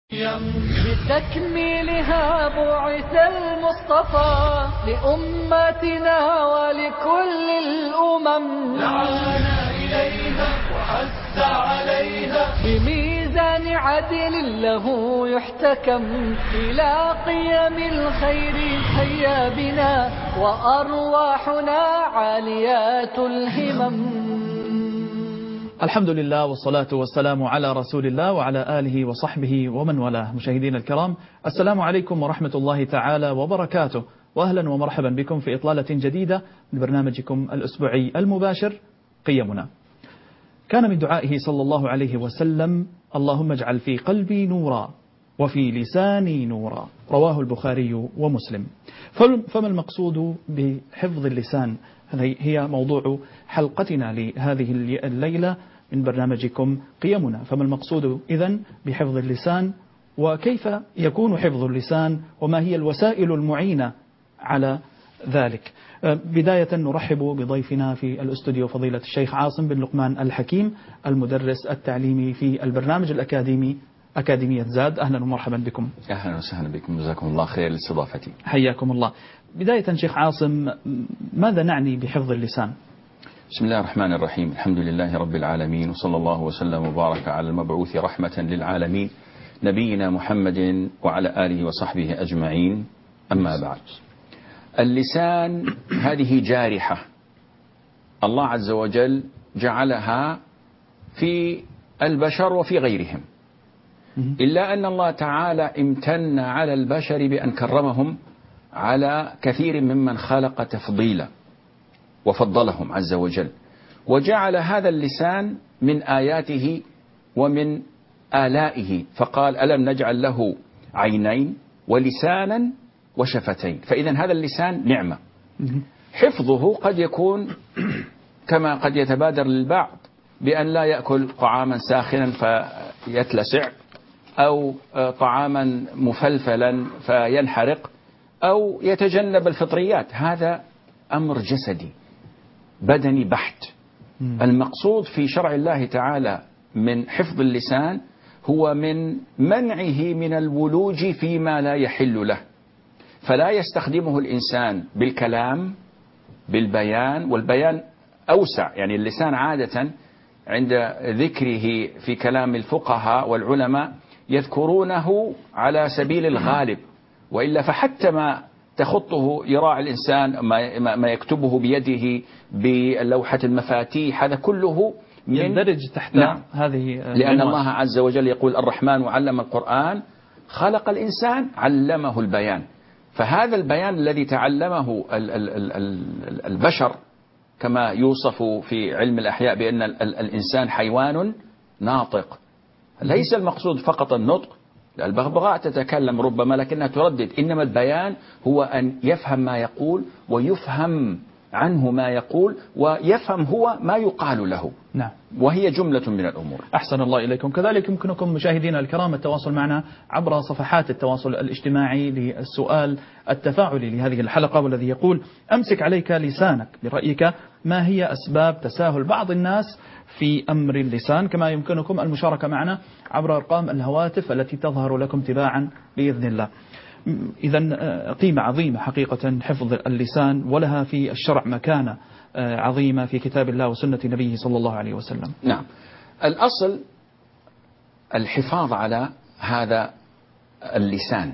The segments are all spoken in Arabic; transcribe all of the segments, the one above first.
بتكميلها بعث المصطفى لأمتنا ولكل الأمم، دعانا إليها وحث عليها بميزان عدل له يحتكم، إلى قيم الخير هيا بنا وأرواحنا عاليات الهمم. الحمد لله والصلاة والسلام على رسول الله وعلى آله وصحبه ومن والاه. مشاهدينا الكرام، السلام عليكم ورحمة الله تعالى وبركاته، وأهلا ومرحبا بكم في إطلالة جديدة من برنامجكم الأسبوعي المباشر قيمنا. كان من دعائه صلى الله عليه وسلم: اللهم اجعل في قلبي نورا وفي لساني نورا، رواه البخاري ومسلم. فما المقصود بحفظ اللسان؟ هذه هي موضوع حلقتنا لهذه الليلة من برنامجكم قيمنا. فما المقصود إذن بحفظ اللسان، وكيف يكون حفظ اللسان، وما هي الوسائل المعينة على ذلك؟ بداية نرحب بضيفنا في الاستوديو فضيلة الشيخ عاصم بن لقمان الحكيم، المدرس التعليمي في البرنامج الأكاديمي أكاديمية زاد. أهلا ومرحبا بكم. أهلا وسهلا بكم، جزاكم الله خير لاستضافتي. حياكم الله. بداية شيخ عاصم، ماذا نعني بحفظ اللسان؟ بسم الله الرحمن الرحيم، الحمد لله رب العالمين، وصلى الله وسلم وبارك على المبعوث رحمة للعالمين نبينا محمد وعلى آله وصحبه أجمعين. أما بعد، اللسان هذه جارحة الله عز وجل جعلها في البشر وفي غيرهم، إلا أن الله تعالى امتن على البشر بأن كرمهم على كثير ممن خلق تفضيلا وفضلهم عز وجل، وجعل هذا اللسان من آياته ومن آلائه، فقال: ألم نجعل له عينين ولسانا وشفتين. فإذا هذا اللسان نعمة. حفظه قد يكون كما قد يتبادر للبعض بأن لا يأكل طعاما ساخنا فيتلسع، أو طعاما مفلفلا فينحرق، أو يتجنب الفطريات. هذا أمر جسدي بدني بحت. المقصود في شرع الله تعالى من حفظ اللسان هو من منعه من الولوج فيما لا يحل له، فلا يستخدمه الإنسان بالكلام بالبيان، والبيان أوسع. يعني اللسان عادة عند ذكره في كلام الفقهاء والعلماء يذكرونه على سبيل الغالب، وإلا فحتى ما تخطه يراعي الإنسان، ما يكتبه بيده بلوحة المفاتيح، هذا كله يندرج تحت هذه، لأن الله عز وجل يقول: الرحمن علم القرآن خلق الإنسان علمه البيان. فهذا البيان الذي تعلمه البشر، كما يوصف في علم الأحياء بأن الإنسان حيوان ناطق. ليس المقصود فقط النطق، البغبغاء تتكلم ربما لكنها تردد، إنما البيان هو أن يفهم ما يقول ويفهم عنه ما يقول ويفهم هو ما يقال له. نعم، وهي جملة من الأمور. أحسن الله إليكم. كذلك يمكنكم مشاهدينا الكرام التواصل معنا عبر صفحات التواصل الاجتماعي للسؤال التفاعلي لهذه الحلقة، والذي يقول: أمسك عليك لسانك، برأيك ما هي أسباب تساهل بعض الناس في أمر اللسان؟ كما يمكنكم المشاركة معنا عبر أرقام الهواتف التي تظهر لكم تباعا بإذن الله. إذن قيمة عظيمة حقيقة حفظ اللسان، ولها في الشرع مكانة عظيمة في كتاب الله وسنة نبيه صلى الله عليه وسلم. نعم، الأصل الحفاظ على هذا اللسان.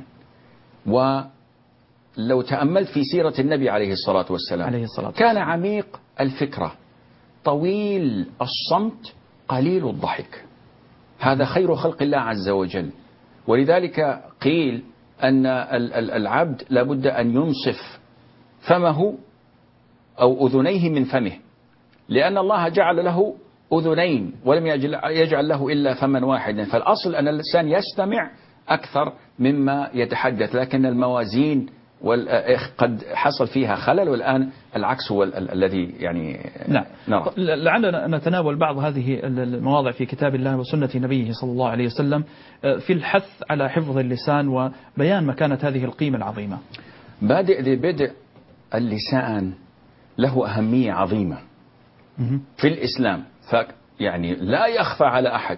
ولو تأملت في سيرة النبي عليه الصلاة والسلام كان عميق الفكرة، طويل الصمت، قليل الضحك. هذا خير خلق الله عز وجل. ولذلك قيل أن العبد لابد أن ينصف فمه أو أذنيه من فمه، لأن الله جعل له أذنين ولم يجعل له إلا فما واحدا. فالأصل أن اللسان يستمع أكثر مما يتحدث، لكن الموازين قد حصل فيها خلل، والآن العكس هو الذي يعني نعم. نرى. لعلنا نتناول بعض هذه المواضع في كتاب الله وسنة نبيه صلى الله عليه وسلم في الحث على حفظ اللسان وبيان مكانة هذه القيمة العظيمة. بدء اللسان له أهمية عظيمة في الإسلام، يعني لا يخفى على أحد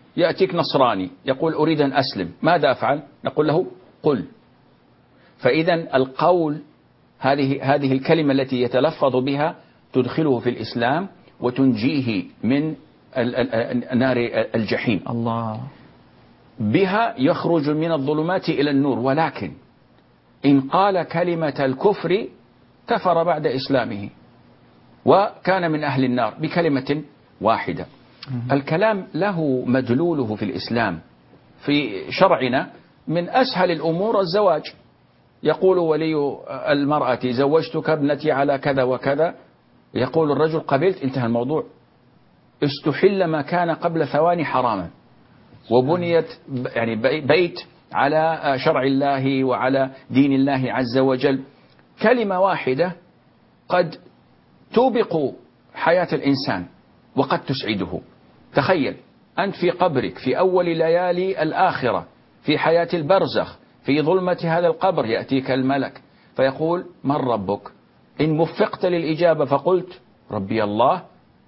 يأتيك نصراني يقول أريد أن أسلم، ماذا أفعل؟ نقول له قل. فإذا القول هذه الكلمة التي يتلفظ بها تدخله في الإسلام وتنجيه من نار الجحيم. الله. بها يخرج من الظلمات إلى النور. ولكن إن قال كلمة الكفر كفر بعد إسلامه وكان من أهل النار بكلمة واحدة. الكلام له مدلوله في الإسلام. في شرعنا من أسهل الأمور الزواج. يقول ولي المرأة زوجتك ابنتي على كذا وكذا، يقول الرجل قبلت، انتهى الموضوع. استحل ما كان قبل ثواني حراما، وبنيت يعني بيت على شرع الله وعلى دين الله عز وجل. كلمة واحدة قد توبق حياة الإنسان وقد تسعده. تخيل أنت في قبرك في أول ليالي الآخرة، في حياة البرزخ، في ظلمة هذا القبر، يأتيك الملك فيقول من ربك؟ إن وفقت للإجابة فقلت ربي الله،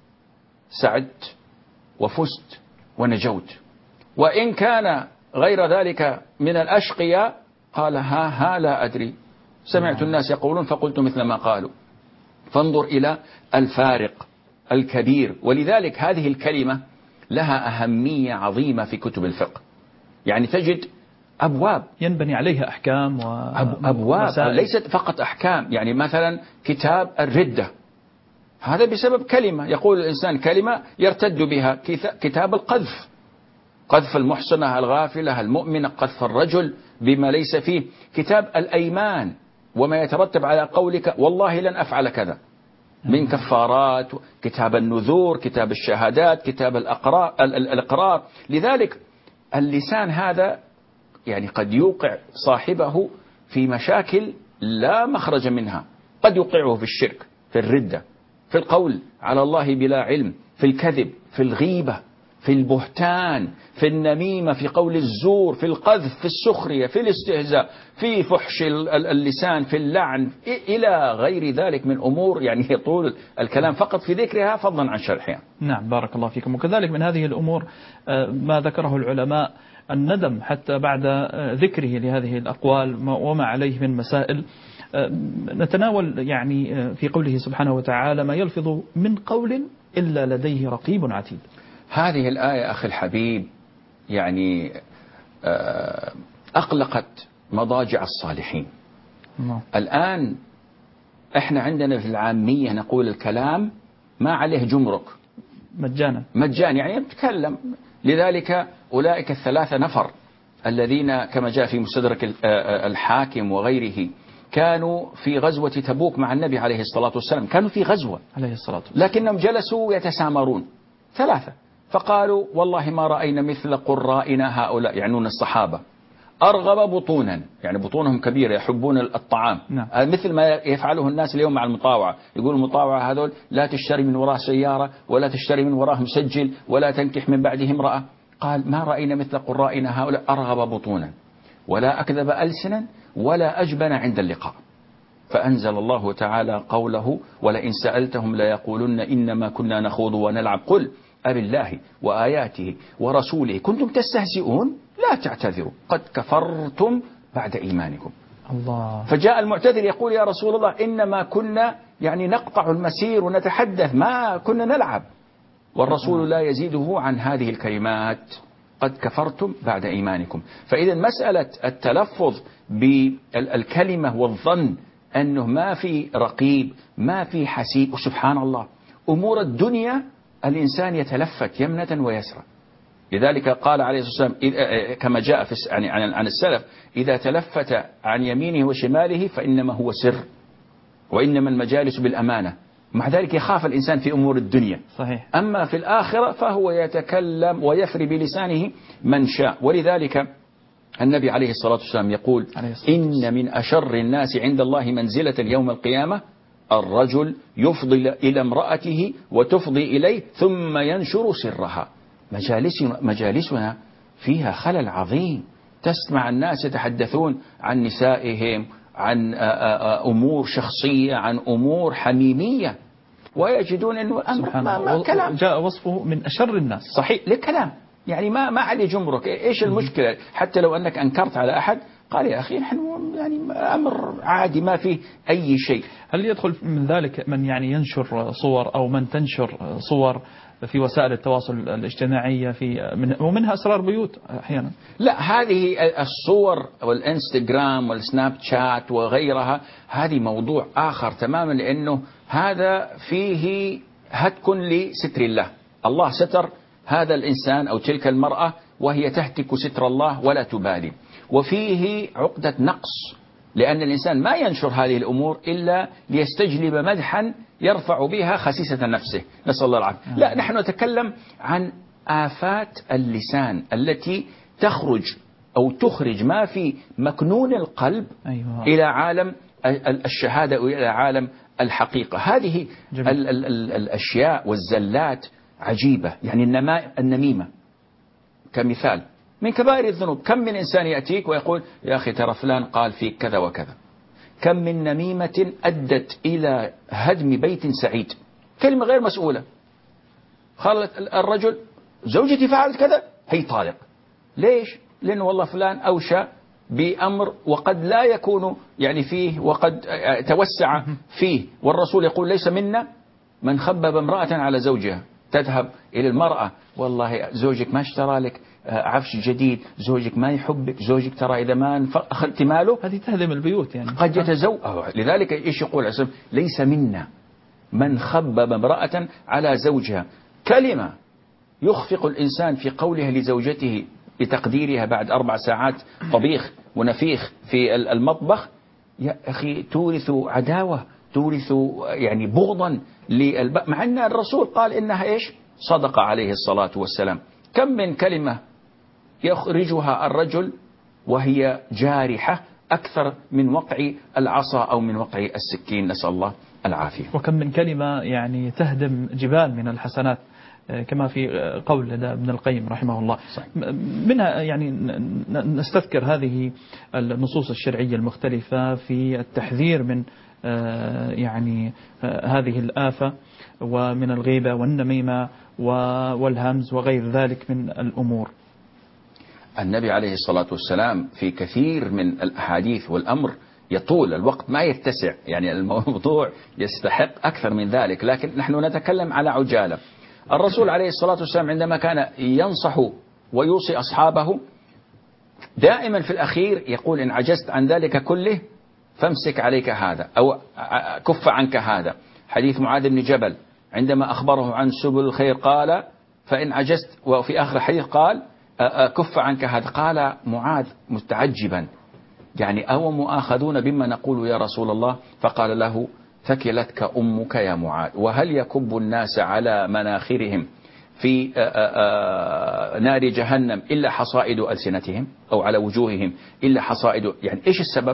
سعدت وفزت ونجوت. وإن كان غير ذلك من الأشقياء قال ها لا أدري، سمعت الناس يقولون فقلت مثل ما قالوا. فانظر إلى الفارق الكبير. ولذلك هذه الكلمة لها أهمية عظيمة في كتب الفقه. يعني تجد أبواب ينبني عليها أحكام أبواب ليست فقط أحكام. يعني مثلا كتاب الردة، هذا بسبب كلمة، يقول الإنسان كلمة يرتد بها. كتاب القذف، قذف المحصنة الغافلة المؤمنة، قذف الرجل بما ليس فيه. كتاب الأيمان وما يترتب على قولك والله لن أفعل كذا من كفارات. كتاب النذور، كتاب الشهادات، كتاب الإقرار. لذلك اللسان هذا يعني قد يوقع صاحبه في مشاكل لا مخرج منها. قد يوقعه في الشرك، في الردة، في القول على الله بلا علم، في الكذب، في الغيبة، في البهتان، في النميمة، في قول الزور، في القذف، في السخرية، في الاستهزاء، في فحش اللسان، في اللعن، إلى غير ذلك من أمور يعني يطول الكلام فقط في ذكرها فضلا عن شرحها. نعم بارك الله فيكم. وكذلك من هذه الأمور ما ذكره العلماء الندم حتى بعد ذكره لهذه الأقوال وما عليه من مسائل. نتناول يعني في قوله سبحانه وتعالى ما يلفظ من قول إلا لديه رقيب عتيد. هذه الآية أخي الحبيب يعني أقلقت مضاجع الصالحين. الآن إحنا عندنا في العامية نقول الكلام ما عليه جمرك، مجانا يعني يتكلم. لذلك أولئك الثلاثة نفر الذين كما جاء في مستدرك الحاكم وغيره كانوا في غزوة تبوك مع النبي عليه الصلاة والسلام، كانوا في غزوة عليه الصلاة والسلام، لكنهم جلسوا يتسامرون ثلاثة، فقالوا والله ما رأينا مثل قرائنا هؤلاء، يعنون الصحابة، أرغب بطونا، يعني بطونهم كبيرة يحبون الطعام. نعم. مثل ما يفعله الناس اليوم مع المطاوعة، يقول المطاوعة هذول لا تشتري من وراء سيارة ولا تشتري من وراء مسجل ولا تنكح من بعده امرأة. قال ما رأينا مثل قرائنا هؤلاء أرغب بطونا ولا أكذب ألسنا ولا أجبن عند اللقاء. فأنزل الله تعالى قوله ولئن سألتهم ليقولن إنما كنا نخوض ونلعب قل أبالله وآياته ورسوله كنتم تستهزئون لا تعتذروا قد كفرتم بعد إيمانكم. الله. فجاء المعتذر يقول يا رسول الله إنما كنا يعني نقطع المسير ونتحدث ما كنا نلعب، والرسول لا يزيده عن هذه الكلمات قد كفرتم بعد إيمانكم. فإذا مسألة التلفظ بالكلمة والظن أنه ما في رقيب ما في حسيب، وسبحان الله أمور الدنيا الإنسان يتلفت يمنة ويسرى. لذلك قال عليه الصلاة والسلام كما جاء في عن السلف إذا تلفت عن يمينه وشماله فإنما هو سر، وإنما المجالس بالأمانة. مع ذلك يخاف الإنسان في أمور الدنيا. صحيح. أما في الآخرة فهو يتكلم ويفري بلسانه من شاء. ولذلك النبي عليه الصلاة والسلام يقول إن من أشر الناس عند الله منزلة يوم القيامة الرجل يفضي إلى امرأته وتفضي إليه ثم ينشر سرها. مجالسنا فيها خلل عظيم، تسمع الناس يتحدثون عن نسائهم، عن أمور شخصية، عن أمور حميمية، ويجدون أنه سبحان الله كلام جاء وصفه من أشر الناس. صحيح للكلام. يعني ما عليه جمرك، إيش المشكلة؟ حتى لو أنك أنكرت على أحد قال يا أخي نحن يعني أمر عادي ما فيه أي شيء. هل يدخل من ذلك من يعني ينشر صور أو من تنشر صور في وسائل التواصل الاجتماعية ومنها أسرار بيوت أحيانا؟ لا، هذه الصور والإنستغرام والسناب شات وغيرها هذه موضوع آخر تماما، لأنه هذا فيه هتك لستر الله. الله ستر هذا الإنسان أو تلك المرأة وهي تهتك ستر الله ولا تبالي، وفيه عقدة نقص، لأن الإنسان ما ينشر هذه الأمور إلا ليستجلب مدحا يرفع بها خسيسة نفسه، نسأل الله العافية. لا، نحن نتكلم عن آفات اللسان التي تخرج أو تخرج ما في مكنون القلب إلى عالم الشهادة وإلى عالم الحقيقة. هذه الأشياء والزلات عجيبة. يعني النميمة كمثال من كبائر الذنوب. كم من إنسان يأتيك ويقول يا أخي ترى فلان قال فيك كذا وكذا. كم من نميمة أدت إلى هدم بيت سعيد، كلمة غير مسؤولة. قالت الرجل زوجتي فعلت كذا، هي طالق. ليش؟ لأنه والله فلان أوشى بأمر وقد لا يكون يعني فيه، وقد توسع فيه. والرسول يقول ليس منا من خبب امرأة على زوجها. تذهب إلى المرأة والله زوجك ما اشترى لك عفش جديد، زوجك ما يحبك، زوجك ترى إذا ما أخذت ماله. هذه تهدم البيوت يعني. قد يتزوج. لذلك إيش يقول عسم؟ ليس منا من خبب امرأة على زوجها. كلمة يخفق الإنسان في قولها لزوجته بتقديرها بعد 4 ساعات طبيخ ونفيخ في المطبخ، يا أخي تورث عداوة، تورث يعني بغضا مع أن الرسول قال إنها إيش؟ صدق عليه الصلاة والسلام. كم من كلمة يخرجها الرجل وهي جارحة أكثر من وقع العصا أو من وقع السكين، نسأل الله العافية. وكم من كلمة يعني تهدم جبال من الحسنات، كما في قول لدى ابن القيم رحمه الله. صحيح. منها يعني نستذكر هذه النصوص الشرعية المختلفة في التحذير من يعني هذه الآفة ومن الغيبة والنميمة والهمز وغير ذلك من الأمور. النبي عليه الصلاة والسلام في كثير من الأحاديث، والأمر يطول، الوقت ما يتسع، يعني الموضوع يستحق أكثر من ذلك، لكن نحن نتكلم على عجالة. الرسول عليه الصلاة والسلام عندما كان ينصح ويوصي أصحابه دائما في الأخير يقول إن عجزت عن ذلك كله فامسك عليك هذا أو كف عنك هذا. حديث معاذ بن جبل عندما أخبره عن سبل الخير قال فإن عجزت، وفي آخر الحديث قال كف عنك هذا. قال معاذ متعجبا يعني أو مؤاخذون بما نقول يا رسول الله؟ فقال له ثكلتك أمك يا معاذ، وهل يكب الناس على مناخرهم في نار جهنم إلا حصائد ألسنتهم، أو على وجوههم إلا حصائد، يعني إيش السبب؟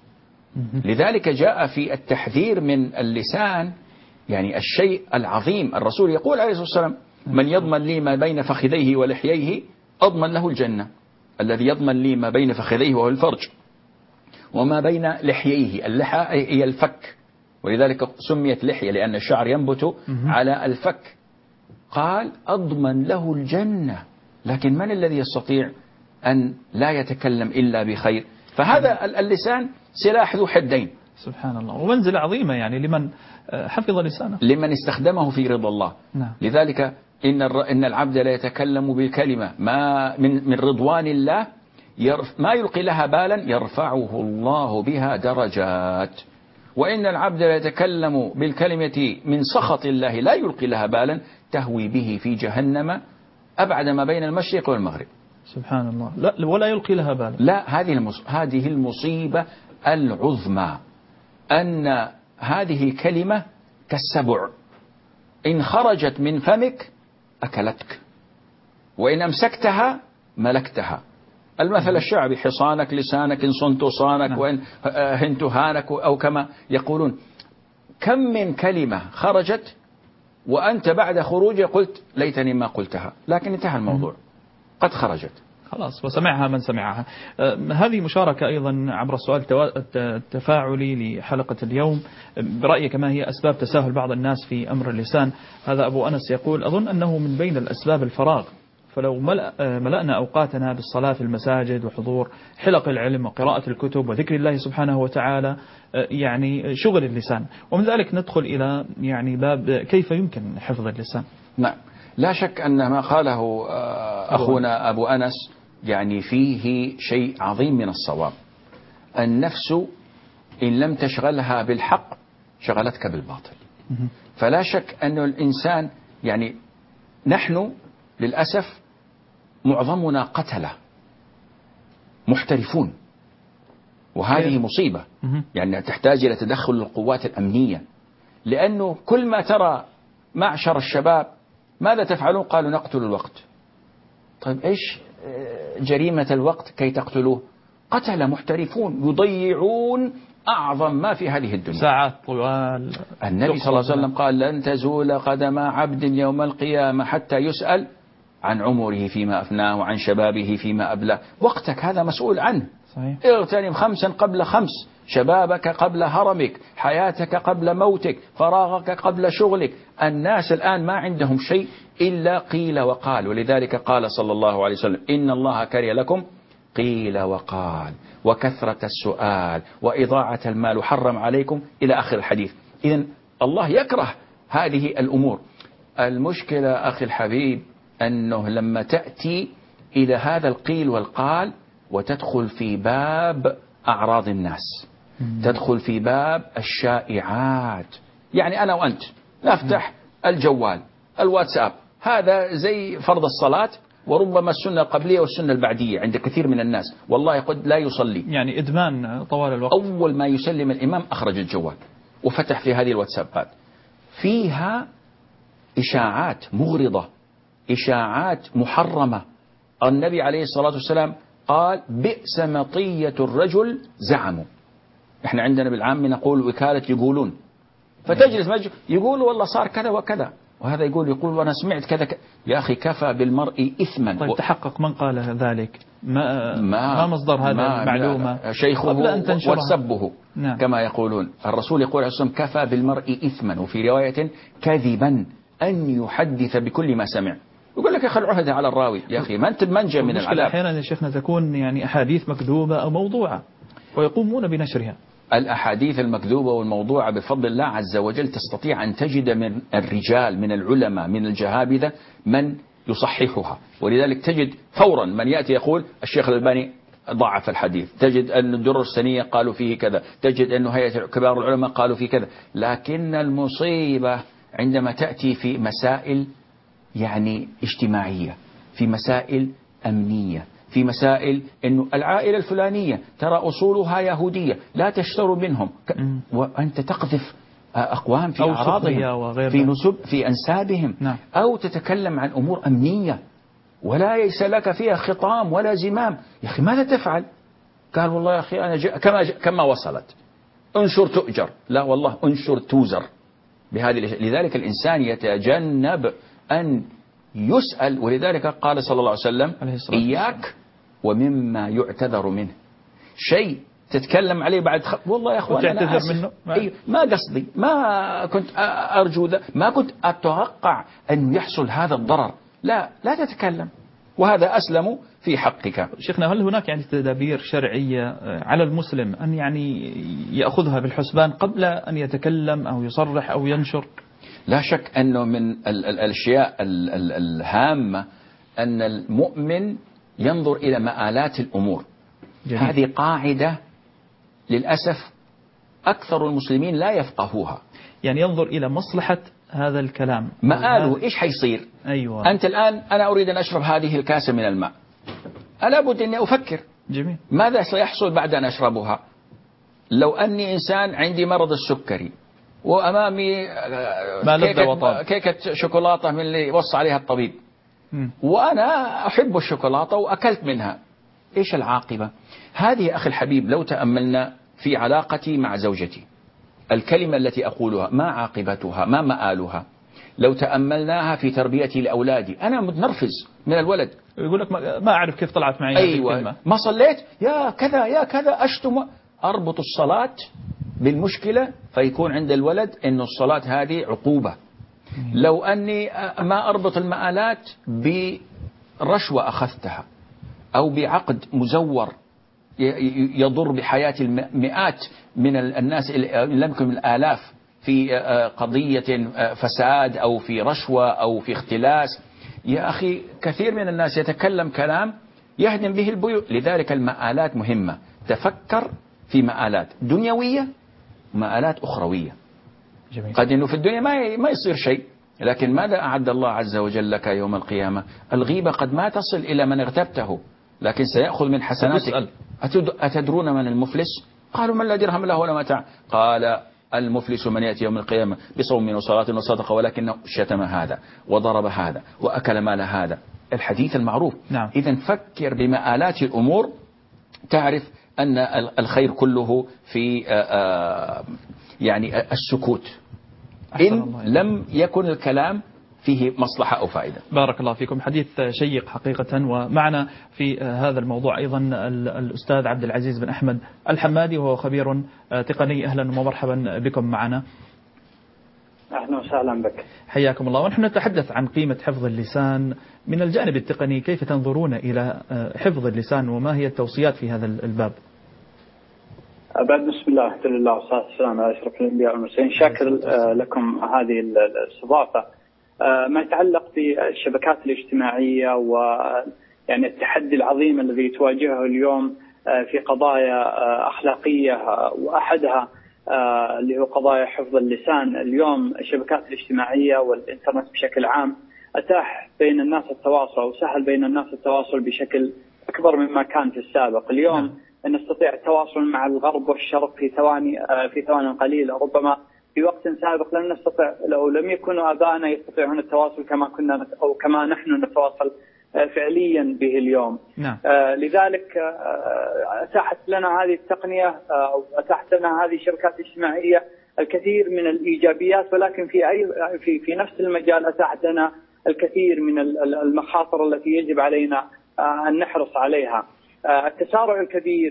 لذلك جاء في التحذير من اللسان يعني الشيء العظيم. الرسول يقول عليه الصلاة والسلام من يضمن لي ما بين فخذيه ولحييه أضمن له الجنة. الذي يضمن لي ما بين فخذيه وهو الفرج وما بين لحييه، اللحى هي الفك، ولذلك سميت لحية لأن الشعر ينبت على الفك. قال أضمن له الجنة. لكن من الذي يستطيع أن لا يتكلم إلا بخير؟ فهذا اللسان سلاح ذو حدين سبحان الله، ومنزلة عظيمة يعني لمن حفظ لسانه، لمن استخدمه في رضا الله. نعم. لذلك إن العبد لا يتكلم بالكلمة ما من رضوان الله ما يلقي لها بالا يرفعه الله بها درجات، وإن العبد لا يتكلم بالكلمة من سخط الله لا يلقي لها بالا تهوي به في جهنم أبعد ما بين المشرق والمغرب. سبحان الله. لا ولا يلقي لها بالا. لا، هذه المصيبة العظمى، أن هذه الكلمة كالسبع إن خرجت من فمك أكلتك، وإن أمسكتها ملكتها. المثل الشعبي حصانك لسانك إن صنت صانك وإن هنت هانك، أو كما يقولون. كم من كلمة خرجت وأنت بعد خروجها قلت ليتني ما قلتها، لكن انتهى الموضوع، قد خرجت خلاص وسمعها من سمعها. هذه مشاركة أيضا عبر السؤال التفاعلي لحلقة اليوم. برأيك ما هي أسباب تساهل بعض الناس في أمر اللسان؟ هذا أبو أنس يقول أظن أنه من بين الأسباب الفراغ، فلو ملأنا أوقاتنا بالصلاة في المساجد وحضور حلق العلم وقراءة الكتب وذكر الله سبحانه وتعالى يعني شغل اللسان، ومن ذلك ندخل إلى يعني باب كيف يمكن حفظ اللسان. نعم، لا شك أن ما قاله أخونا أبو أنس يعني فيه شيء عظيم من الصواب. النفس إن لم تشغلها بالحق شغلتك بالباطل. فلا شك أن الإنسان يعني نحن للأسف معظمنا قتلة محترفون، وهذه مصيبة يعني تحتاج إلى تدخل القوات الأمنية، لأنه كل ما ترى معشر الشباب ماذا تفعلون؟ قالوا نقتل الوقت. طيب إيش جريمة الوقت كي تقتلوه؟ قتل محترفون يضيعون أعظم ما في هذه الدنيا، ساعات طوال. النبي صلى الله عليه وسلم قال لن تزول قدم عبد يوم القيامة حتى يسأل عن عمره فيما أفناه وعن شبابه فيما أبلاه. وقتك هذا مسؤول عنه. صحيح. اغتنم 5 قبل 5، شبابك قبل هرمك، حياتك قبل موتك، فراغك قبل شغلك. الناس الآن ما عندهم شيء إلا قيل وقال، ولذلك قال صلى الله عليه وسلم إن الله كره لكم قيل وقال وكثرة السؤال وإضاعة المال حرم عليكم إلى آخر الحديث. إذن الله يكره هذه الأمور. المشكلة أخي الحبيب أنه لما تأتي إلى هذا القيل والقال وتدخل في باب أعراض الناس، تدخل في باب الشائعات. يعني أنا وأنت نفتح الجوال الواتساب، هذا زي فرض الصلاة وربما السنة القبلية والسنة البعدية عند كثير من الناس، والله قد لا يصلي، يعني إدمان طوال الوقت. أول ما يسلم الإمام أخرج الجوال وفتح في هذه الواتسابات، فيها إشاعات مغرضة، إشاعات محرمة. النبي عليه الصلاة والسلام قال بئس مطية الرجل زعموا. احنا عندنا بالعام نقول وكالة يقولون، فتجلس مجلس يقول والله صار كذا وكذا، وهذا يقول وانا سمعت كذا يا أخي كفى بالمرء إثما. طيب تحقق من قال ذلك؟ ما مصدر هذا المعلومة؟ شيخه قبل أن تنشرها وتسبه. نعم. كما يقولون الرسول يقول عليه الصلاة والسلام كفى بالمرء إثما، وفي رواية كذبا أن يحدث بكل ما سمع. يقول لك يا أخي العهد على الراوي، يا أخي ما أنت منجى من العذاب. أحيانا يا شيخنا تكون يعني أحاديث مكذوبة أو موضوعة ويقومون بنشرها. الأحاديث المكذوبة والموضوعة بفضل الله عز وجل تستطيع أن تجد من الرجال من العلماء من الجهابذة من يصححها، ولذلك تجد فورا من يأتي يقول الشيخ الألباني ضعف الحديث، تجد أن الدر السنية قالوا فيه كذا، تجد أن هيئة كبار العلماء قالوا فيه كذا. لكن المصيبة عندما تأتي في مسائل يعني اجتماعية، في مسائل أمنية، في مسائل أنه العائلة الفلانية ترى أصولها يهودية لا تشتروا منهم، وأنت تقذف أقوام في أعراضهم في نسب في أنسابهم. نعم. أو تتكلم عن أمور أمنية ولا ليس لك فيها خطام ولا زمام. يا أخي ماذا تفعل؟ قال والله يا أخي أنا كما وصلت انشر تؤجر، لا والله انشر توزر بهذه. لذلك الإنسان يتجنب أن يسأل، ولذلك قال صلى الله عليه وسلم إياك ومما يعتذر منه. شيء تتكلم عليه بعد والله يا أخوان أنا آسف، ما قصدي، ما كنت أرجو ذا، ما كنت أتوقع أن يحصل هذا الضرر، لا تتكلم، وهذا أسلم في حقك. شيخنا هل هناك يعني تدابير شرعية على المسلم أن يعني يأخذها بالحسبان قبل أن يتكلم أو يصرح أو ينشر؟ لا شك أنه من الأشياء الهامة أن المؤمن ينظر إلى مآلات الأمور. جميل. هذه قاعدة للأسف أكثر المسلمين لا يفقهوها. يعني ينظر إلى مصلحة هذا الكلام، مآله إيش حيصير. أيوة. أنت الآن أنا أريد أن أشرب هذه الكاسة من الماء، ألا بد أني أفكر. جميل. ماذا سيحصل بعد أن أشربها؟ لو أني إنسان عندي مرض السكري وأمامي كيكة شوكولاتة من اللي وصى عليها الطبيب، وأنا أحب الشوكولاتة وأكلت منها، إيش العاقبة؟ هذه أخي الحبيب لو تأملنا في علاقتي مع زوجتي، الكلمة التي أقولها ما عاقبتها، ما مآلها؟ لو تأملناها في تربيتي لأولادي، أنا متنرفز من الولد يقول لك ما أعرف كيف طلعت معي هذه الكلمة، ما صليت يا كذا يا كذا، أشتم. أربط الصلاة بالمشكلة فيكون عند الولد إنه الصلاة هذه عقوبة. لو أني ما أربط المآلات رشوة أخذتها أو بعقد مزور يضر بحياة المئات من الناس إن لم يكن الآلاف في قضية فساد أو في رشوة أو في اختلاس، يا أخي كثير من الناس يتكلم كلام يهدم به البيوت. لذلك المآلات مهمة، تفكر في مآلات دنيوية ومآلات أخروية. جميل. قد إنه في الدنيا ما يصير شيء، لكن ماذا أعد الله عز وجل لك يوم القيامة؟ الغيبة قد ما تصل إلى من اغتبته، لكن سيأخذ من حسناتك. أتدرون من المفلس؟ قالوا من لا درهم له ولا متاع. قال المفلس من يأتي يوم القيامة بصوم وصلاة وصدقة ولكنه شتم هذا وضرب هذا وأكل مال هذا، الحديث المعروف. نعم. إذن فكر بمآلات الأمور، تعرف أن الخير كله في يعني السكوت إن لم يكن الكلام فيه مصلحة أو فائدة. بارك الله فيكم، حديث شيق حقيقة. ومعنا في هذا الموضوع أيضا الأستاذ عبد العزيز بن أحمد الحمادي، وهو خبير تقني. أهلا ومرحبا بكم معنا. أهلا وسهلا بك. حياكم الله. ونحن نتحدث عن قيمة حفظ اللسان من الجانب التقني، كيف تنظرون إلى حفظ اللسان وما هي التوصيات في هذا الباب؟ بعد بسم الله الحمد لله والصلاة والسلام على أشرف الأنبياء والمرسلين. شاكر لكم هذه الاستضافة. ما يتعلق بالشبكات الاجتماعية ويعني التحدي العظيم الذي تواجهه اليوم في قضايا أخلاقية، وأحدها اللي هو قضايا حفظ اللسان. اليوم الشبكات الاجتماعية والإنترنت بشكل عام أتاح بين الناس التواصل، أو سهل بين الناس التواصل بشكل أكبر مما كان في السابق. اليوم نستطيع التواصل مع الغرب والشرق في ثواني قليلة. ربما في وقت سابق لن نستطيع، لو لم يكونوا آبائنا يستطيعون التواصل كما كنا أو كما نحن نتواصل فعليا به اليوم. نعم. لذلك أتاحت لنا هذه التقنية أو أتاحت لنا هذه الشبكات الاجتماعية الكثير من الإيجابيات، ولكن في نفس المجال أتاحت لنا الكثير من المخاطر التي يجب علينا أن نحرص عليها. التسارع الكبير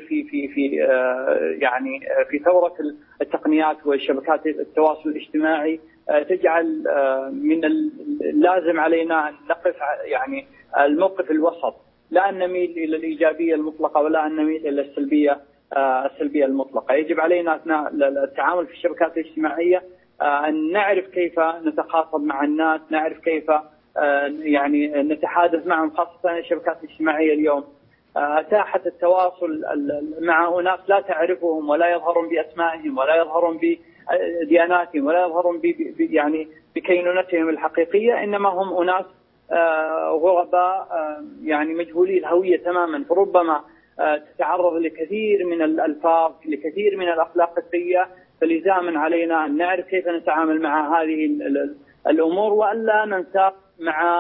في ثورة التقنيات وشبكات التواصل الاجتماعي تجعل من اللازم علينا أن نقف يعني الموقف الوسط، لا أن نميل إلى الإيجابية المطلقة ولا أن نميل إلى السلبية المطلقة. يجب علينا أثناء التعامل في الشبكات الاجتماعية أن نعرف كيف نتخاطب مع الناس، نعرف كيف يعني نتحادث معهم، خاصة الشبكات الاجتماعية اليوم أتاحت التواصل مع أناس لا تعرفهم ولا يظهرون بأسمائهم ولا يظهرون بدياناتهم ولا يظهرون يعني بكينونتهم الحقيقية، إنما هم أناس غرباء يعني مجهولي الهوية تماما. فربما تتعرض لكثير من الألفاظ، لكثير من الأخلاق السيئة، فلزاما علينا أن نعرف كيف نتعامل مع هذه الأمور، وألا ننساق مع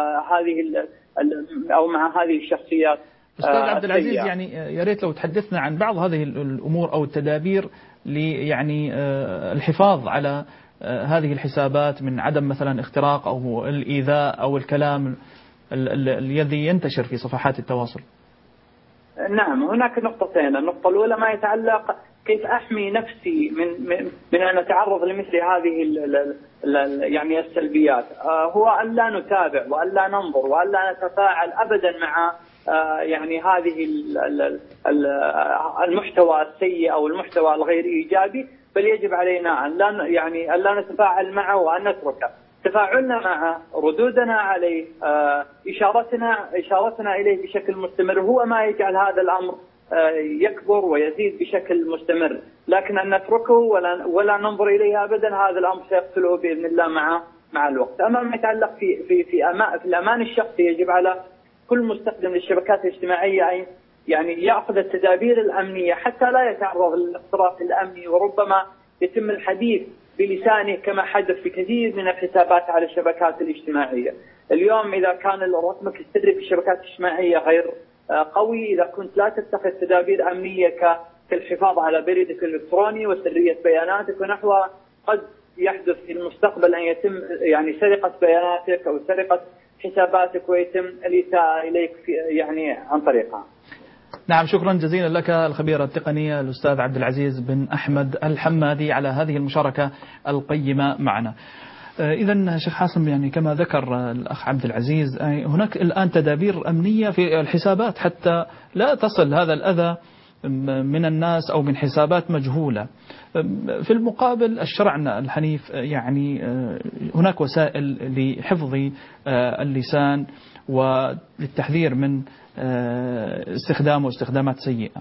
مع هذه الشخصيات. أستاذ عبد العزيز، يعني يا ريت لو تحدثنا عن بعض هذه الأمور أو التدابير يعني الحفاظ على هذه الحسابات من عدم مثلا اختراق أو الإيذاء أو الكلام الذي ينتشر في صفحات التواصل. نعم، هناك نقطتين. النقطة الأولى ما يتعلق كيف أحمي نفسي من أن أتعرض لمثل هذه يعني السلبيات، هو أن لا نتابع وأن لا ننظر وأن لا نتفاعل أبدا مع يعني هذه المحتوى السيء أو المحتوى الغير إيجابي، بل يجب علينا أن لا نتفاعل معه وأن نتركه. تفاعلنا معه، ردودنا عليه، إشارتنا إليه بشكل مستمر هو ما يجعل هذا الأمر يكبر ويزيد بشكل مستمر. لكن أن نتركه ولا ننظر إليه أبدا، هذا الأمر سيقتله بإذن الله مع الوقت. أما ما يتعلق في الأمان الشخصي، يجب على كل مستخدم للشبكات الاجتماعية يعني يأخذ التدابير الأمنية حتى لا يتعرض للاختراق الأمني، وربما يتم الحديث بلسانه كما حدث في كثير من الحسابات على الشبكات الاجتماعية. اليوم إذا كان رقمك السري في الشبكات الاجتماعية غير قوي، إذا كنت لا تتخذ تدابير أمنية كالحفاظ على بريدك الإلكتروني وسرية بياناتك ونحوها، قد يحدث في المستقبل أن يتم يعني سرقة بياناتك أو سرقة حساباتك ويتم الإساءة إليك يعني عن طريقها. نعم، شكرا جزيلا لك الخبير التقني الأستاذ عبد العزيز بن أحمد الحمادي على هذه المشاركة القيمة معنا. إذا شيخ حاسم، يعني كما ذكر الأخ عبد العزيز، هناك الآن تدابير أمنية في الحسابات حتى لا تصل هذا الأذى من الناس أو من حسابات مجهولة. في المقابل الشرع الحنيف يعني هناك وسائل لحفظ اللسان وللتحذير من استخدامه استخدامات سيئة.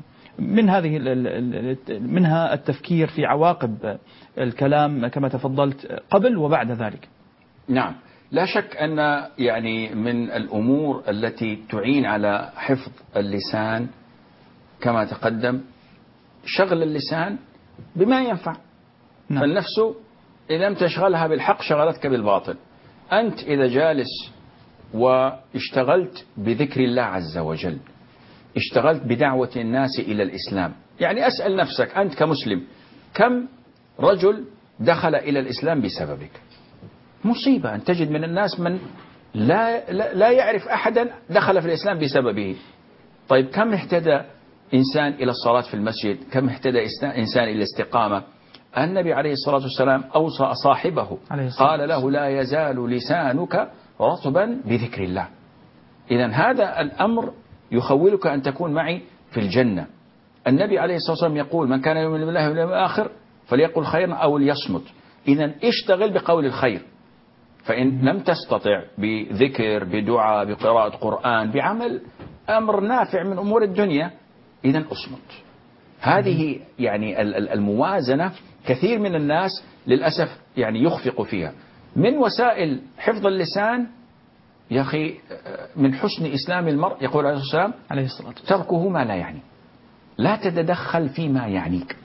منها التفكير في عواقب الكلام كما تفضلت قبل وبعد ذلك. نعم، لا شك أن يعني من الأمور التي تعين على حفظ اللسان كما تقدم شغل اللسان بما ينفع. نعم. فالنفس إذا لم تشغلها بالحق شغلتك بالباطل. أنت إذا جالس واشتغلت بذكر الله عز وجل، اشتغلت بدعوة الناس إلى الإسلام، يعني أسأل نفسك أنت كمسلم كم رجل دخل إلى الإسلام بسببك؟ مصيبة أن تجد من الناس من لا يعرف أحدا دخل في الإسلام بسببه. طيب كم اهتدى إنسان إلى الصلاة في المسجد؟ كم اهتدى إنسان إلى الاستقامة؟ النبي عليه الصلاة والسلام أوصى صاحبه قال له لا يزال لسانك رطبا بذكر الله. إذن هذا الأمر يخولك أن تكون معي في الجنة. النبي عليه الصلاة والسلام يقول من كان يؤمن بالله واليوم الآخر فليقل خيرا أو ليصمت. إذن اشتغل بقول الخير، فإن لم تستطع بذكر بدعاء بقراءة قرآن بعمل أمر نافع من أمور الدنيا إذن أصمت. هذه يعني الموازنة كثير من الناس للأسف يعني يخفق فيها. من وسائل حفظ اللسان يا أخي من حسن إسلام المرء يقول عليه الصلاة والسلام تركه ما لا يعني، لا تتدخل فيما يعنيك.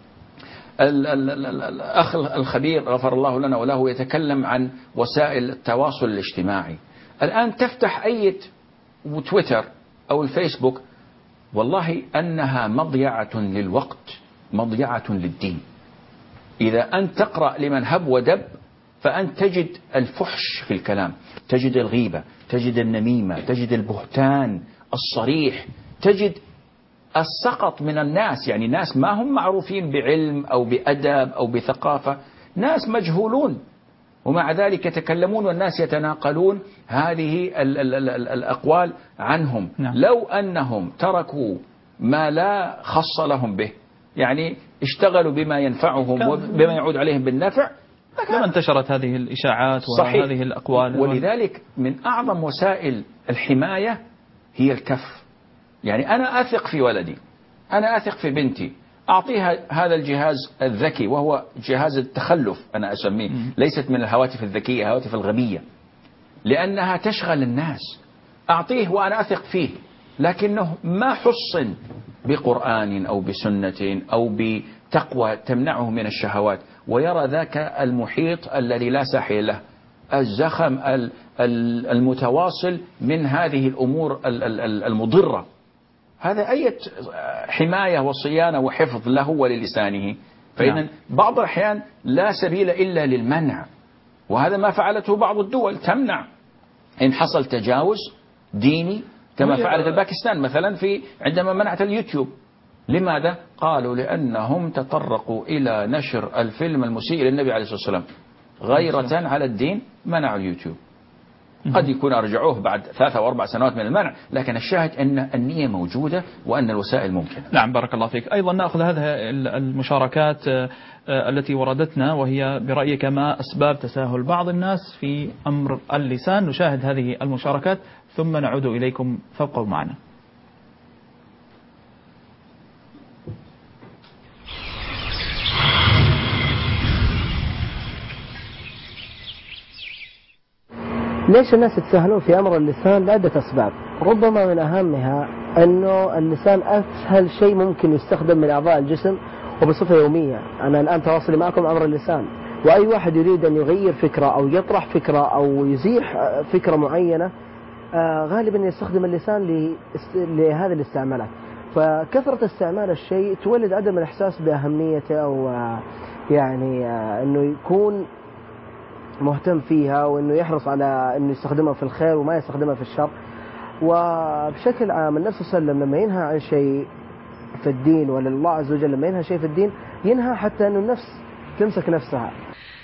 الأخ الخبير غفر الله لنا وله يتكلم عن وسائل التواصل الاجتماعي. الآن تفتح أي تويتر أو الفيسبوك والله أنها مضيعة للوقت، مضيعة للدين. إذا أنت تقرأ لمن هب ودب فأنت تجد الفحش في الكلام، تجد الغيبة، تجد النميمة، تجد البهتان الصريح، تجد السقط من الناس، يعني ناس ما هم معروفين بعلم أو بأدب أو بثقافة، ناس مجهولون ومع ذلك يتكلمون والناس يتناقلون هذه الأقوال عنهم. نعم. لو أنهم تركوا ما لا خص لهم به، يعني اشتغلوا بما ينفعهم وبما يعود عليهم بالنفع، لما انتشرت هذه الإشاعات وهذه الأقوال. ولذلك من أعظم وسائل الحماية هي الكف. يعني أنا أثق في ولدي، أنا أثق في بنتي، أعطيها هذا الجهاز الذكي وهو جهاز التخلف أنا أسميه، ليست من الهواتف الذكية، هواتف الغبية، لأنها تشغل الناس. أعطيه وأنا أثق فيه، لكنه ما حصن بقرآن أو بسنة أو بتقوى تمنعه من الشهوات، ويرى ذاك المحيط الذي لا ساحل له، الزخم المتواصل من هذه الأمور المضرة. هذا أي حماية وصيانة وحفظ له وللسانه؟ فإذا بعض الأحيان لا سبيل إلا للمنع، وهذا ما فعلته بعض الدول تمنع إن حصل تجاوز ديني، كما فعلت الباكستان مثلا عندما منعت اليوتيوب. لماذا؟ قالوا لأنهم تطرقوا إلى نشر الفيلم المسيء للنبي عليه الصلاة والسلام، غيرة على الدين منعوا اليوتيوب. قد يكون أرجعوه بعد 3 أو 4 سنوات من المنع، لكن الشاهد أن النية موجودة وأن الوسائل ممكنة. نعم، بارك الله فيك. أيضا نأخذ هذه المشاركات التي وردتنا، وهي برأيك ما أسباب تساهل بعض الناس في أمر اللسان. نشاهد هذه المشاركات ثم نعود إليكم، فابقوا معنا. ليش الناس يتساهلون في أمر اللسان؟ لعدة أسباب، ربما من أهمها أنه اللسان أسهل شيء ممكن يستخدم من أعضاء الجسم وبصفة يومية. أنا الآن تواصلي معكم أمر اللسان، وأي واحد يريد أن يغير فكرة أو يطرح فكرة أو يزيح فكرة معينة غالبا يستخدم اللسان لهذه الاستعمالات. فكثرة استعمال الشيء تولد عدم الإحساس بأهميته، أو يعني أنه يكون مهتم فيها، وأنه يحرص على أنه يستخدمها في الخير وما يستخدمها في الشر. وبشكل عام النبي صلى الله عليه وسلم لما ينهى عن شيء في الدين، ولا الله عز وجل لما ينهى شيء في الدين ينهى حتى أن النفس تمسك نفسها.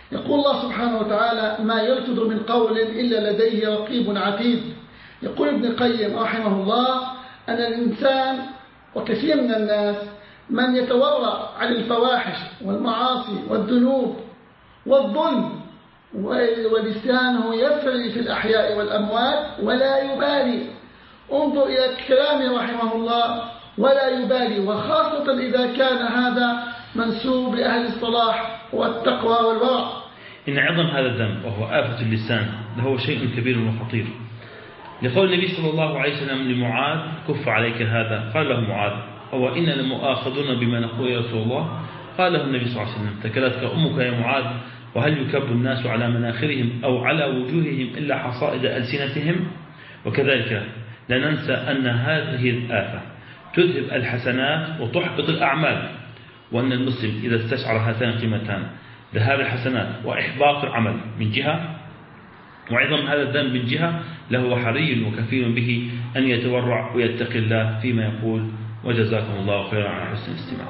يقول الله سبحانه وتعالى: ما يلفظ من قول إلا لديه رقيب عتيد. يقول ابن القيم رحمه الله أن الإنسان وكثير من الناس من يتورع عن الفواحش والمعاصي والذنوب والظلم، ولسانه يفري في الأحياء والأموات ولا يبالي. انظر إلى كلامه رحمه الله: ولا يبالي، وخاصة إذا كان هذا منسوب لأهل الصلاح والتقوى والورع. إن عظم هذا الذنب وهو آفة اللسان لهو شيء كبير وخطير. يقول النبي صلى الله عليه وسلم لمعاذ: كف عليك هذا. قال له معاذ: أو إننا لمؤاخذون بما نقول يا رسول الله؟ قال له النبي صلى الله عليه وسلم: تكلتك أمك يا معاذ، وهل يكب الناس على مناخرهم أو على وجوههم إلا حصائد ألسنتهم؟ وكذلك لا ننسى أن هذه الآفة تذهب الحسنات وتحبط الأعمال، وأن المسلم إذا استشعر هاتان القيمتان، ذهاب الحسنات وإحباط العمل من جهة، وعظم هذا الذنب من جهة، له حري وكفيل به أن يتورع ويتقي الله فيما يقول. وجزاكم الله خيرا على حسن الاستماع.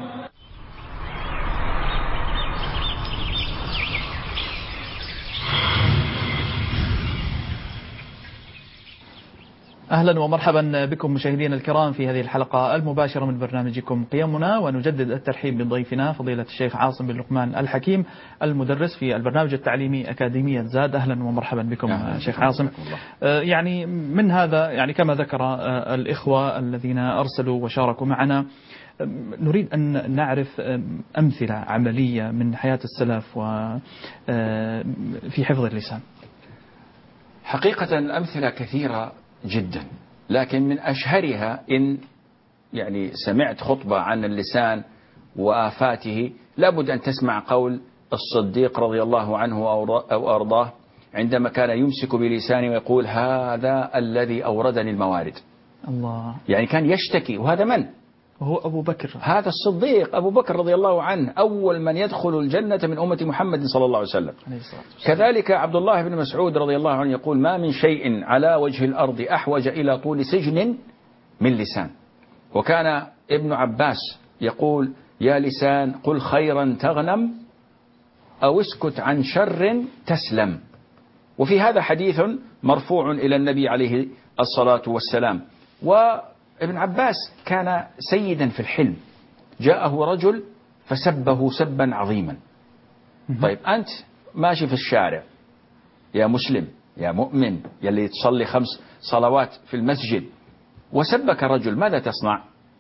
أهلا ومرحبا بكم مشاهدينا الكرام في هذه الحلقة المباشرة من برنامجكم قيمنا، ونجدد الترحيب بضيفنا فضيلة الشيخ عاصم بن لقمان الحكيم، المدرس في البرنامج التعليمي أكاديمية زاد. أهلا ومرحبا بكم شيخ عاصم. يعني من هذا، يعني كما ذكر الإخوة الذين أرسلوا وشاركوا معنا، نريد أن نعرف أمثلة عملية من حياة السلف وفي حفظ اللسان. حقيقة الأمثلة كثيرة جدا، لكن من أشهرها إن يعني سمعت خطبة عن اللسان وآفاته لابد أن تسمع قول الصديق رضي الله عنه أو أرضاه عندما كان يمسك بلسانه ويقول: هذا الذي أوردني الموارد. الله. يعني كان يشتكي. وهذا من؟ وهو أبو بكر. هذا الصديق أبو بكر رضي الله عنه، أول من يدخل الجنة من أمة محمد صلى الله عليه وسلم. كذلك عبد الله بن مسعود رضي الله عنه يقول: ما من شيء على وجه الأرض أحوج إلى طول سجن من لسان. وكان ابن عباس يقول: يا لسان قل خيرا تغنم أو اسكت عن شر تسلم. وفي هذا حديث مرفوع إلى النبي عليه الصلاة والسلام. وابن عباس كان سيدا في الحلم. جاءه رجل فسبه سبا عظيما. طيب أنت ماشي في الشارع يا مسلم يا مؤمن يلي تصلي 5 صلوات في المسجد، وسبك رجل، ماذا تصنع؟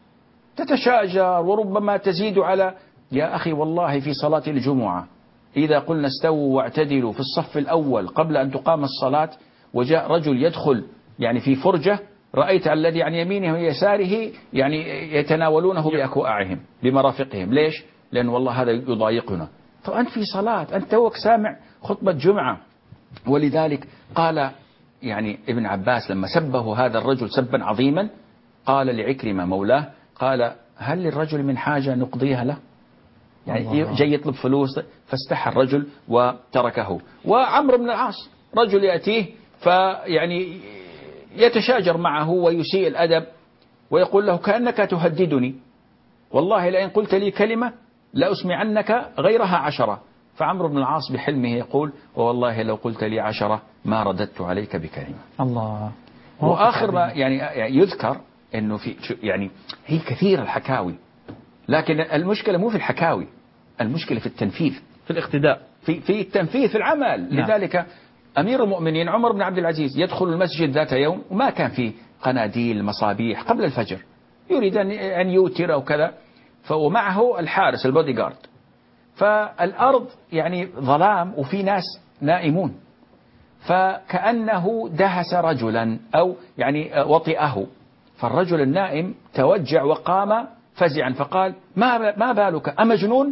تتشاجر وربما تزيد على: يا أخي والله في صلاة الجمعة إذا قلنا استووا واعتدلوا في الصف الأول قبل أن تقام الصلاة، وجاء رجل يدخل يعني في فرجة، رأيت الذي عن يمينه ويساره يعني يتناولونه بأكواعهم بمرافقهم. ليش؟ لأن والله هذا يضايقنا. طب أنت في صلاة، أنت توك سامع خطبة جمعة. ولذلك قال يعني ابن عباس لما سبه هذا الرجل سبا عظيما، قال لعكرمة مولاه: قال: هل للرجل من حاجة نقضيها له؟ يعني جاي يطلب فلوس، فاستحى الرجل وتركه. وعمرو بن العاص رجل يأتيه فيعني يتشاجر معه ويسيء الأدب ويقول له: كأنك تهددني، والله لئن قلت لي كلمة لأسمعنك غيرها 10. فعمرو بن العاص بحلمه يقول: والله لو قلت لي 10 ما رددت عليك بكلمة. الله. وآخر ما يعني يذكر أنه في يعني هي كثير الحكاوي، لكن المشكلة مو في الحكاوي، المشكلة في التنفيذ، في الاقتداء، في التنفيذ في العمل. نعم. لذلك أمير المؤمنين عمر بن عبد العزيز يدخل المسجد ذات يوم وما كان فيه قناديل مصابيح قبل الفجر، يريد أن يوتر أو كذا، ومعه الحارس البودي جارد، فالأرض يعني ظلام وفي ناس نائمون، فكأنه دهس رجلا أو يعني وطئه، فالرجل النائم توجع وقام فزعا فقال: ما بالك أمجنون؟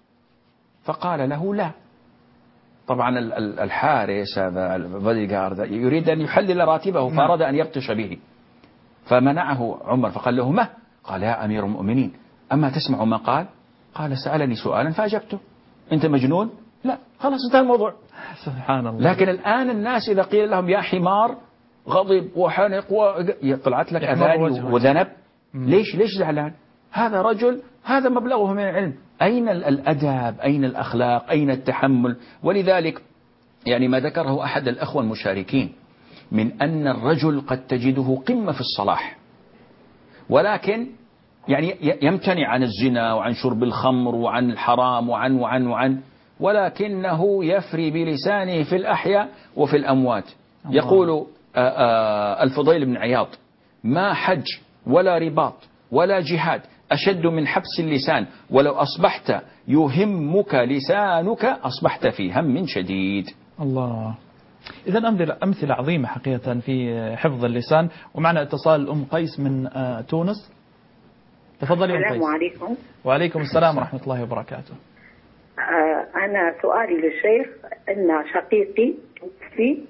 فقال له: لا. طبعا الحارس هذا البودي جارد يريد أن يحلل راتبه، فأراد أن يبطش به، فمنعه عمر فقال له: ما؟ قال: يا أمير المؤمنين أما تسمع ما قال؟ قال: سألني سؤالا فأجبته. أنت مجنون؟ لا. خلاص انتهى الموضوع. سبحان الله. لكن الآن الناس إذا قيل لهم يا حمار غضب وحنق طلعت لك أذاني وذنب. ليش زعلان؟ هذا رجل هذا مبلغه من العلم. أين الأدب؟ أين الأخلاق؟ أين التحمل؟ ولذلك يعني ما ذكره أحد الأخوة المشاركين من أن الرجل قد تجده قمة في الصلاح، ولكن يعني يمتنع عن الزنا وعن شرب الخمر وعن الحرام وعن ولكنه يفري بلسانه في الأحياء وفي الأموات. يقول الفضيل بن عياض: ما حج ولا رباط ولا جهاد أشد من حبس اللسان، ولو أصبحت يهمك لسانك أصبحت في هم شديد. الله. إذا أمثلة عظيمة حقيقة في حفظ اللسان. ومعنا اتصال أم قيس من تونس. تفضلي أم قيس. السلام عليكم. وعليكم السلام ورحمة الله وبركاته. أنا سؤالي للشيخ أن شقيقي توفي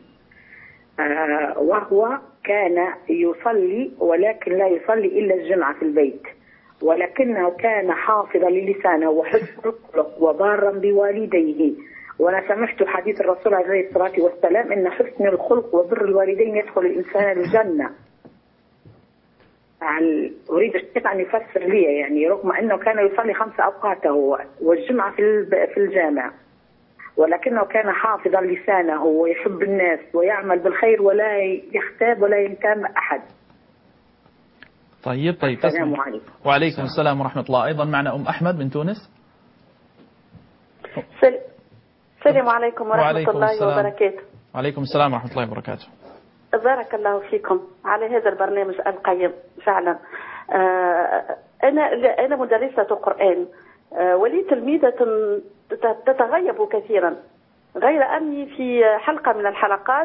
وهو كان يصلي ولكن لا يصلي إلا الجمعة في البيت، ولكنه كان حافظا للسانه وحسن الخلق وبارا بوالديه. وأنا سمعت حديث الرسول عليه الصلاة والسلام أن حسن الخلق وبر الوالدين يدخل الإنسان الجنة. أريد الشيخ أن يفسر لي، يعني رغم أنه كان يصلي 5 أوقاته والجمعة في الجامع، ولكنه كان حافظا لسانه ويحب الناس ويعمل بالخير ولا يختاب ولا ينتم أحد. طيب السلام عليكم. وعليكم السلام ورحمة الله. أيضا معنا أم أحمد من تونس. السلام عليكم ورحمة الله وبركاته. وعليكم السلام ورحمة الله وبركاته. بارك الله فيكم على هذا البرنامج القيم فعلا. أنا مدرسة قرآن ولي تلميذة تتغيب كثيرا، غير أني في حلقة من الحلقات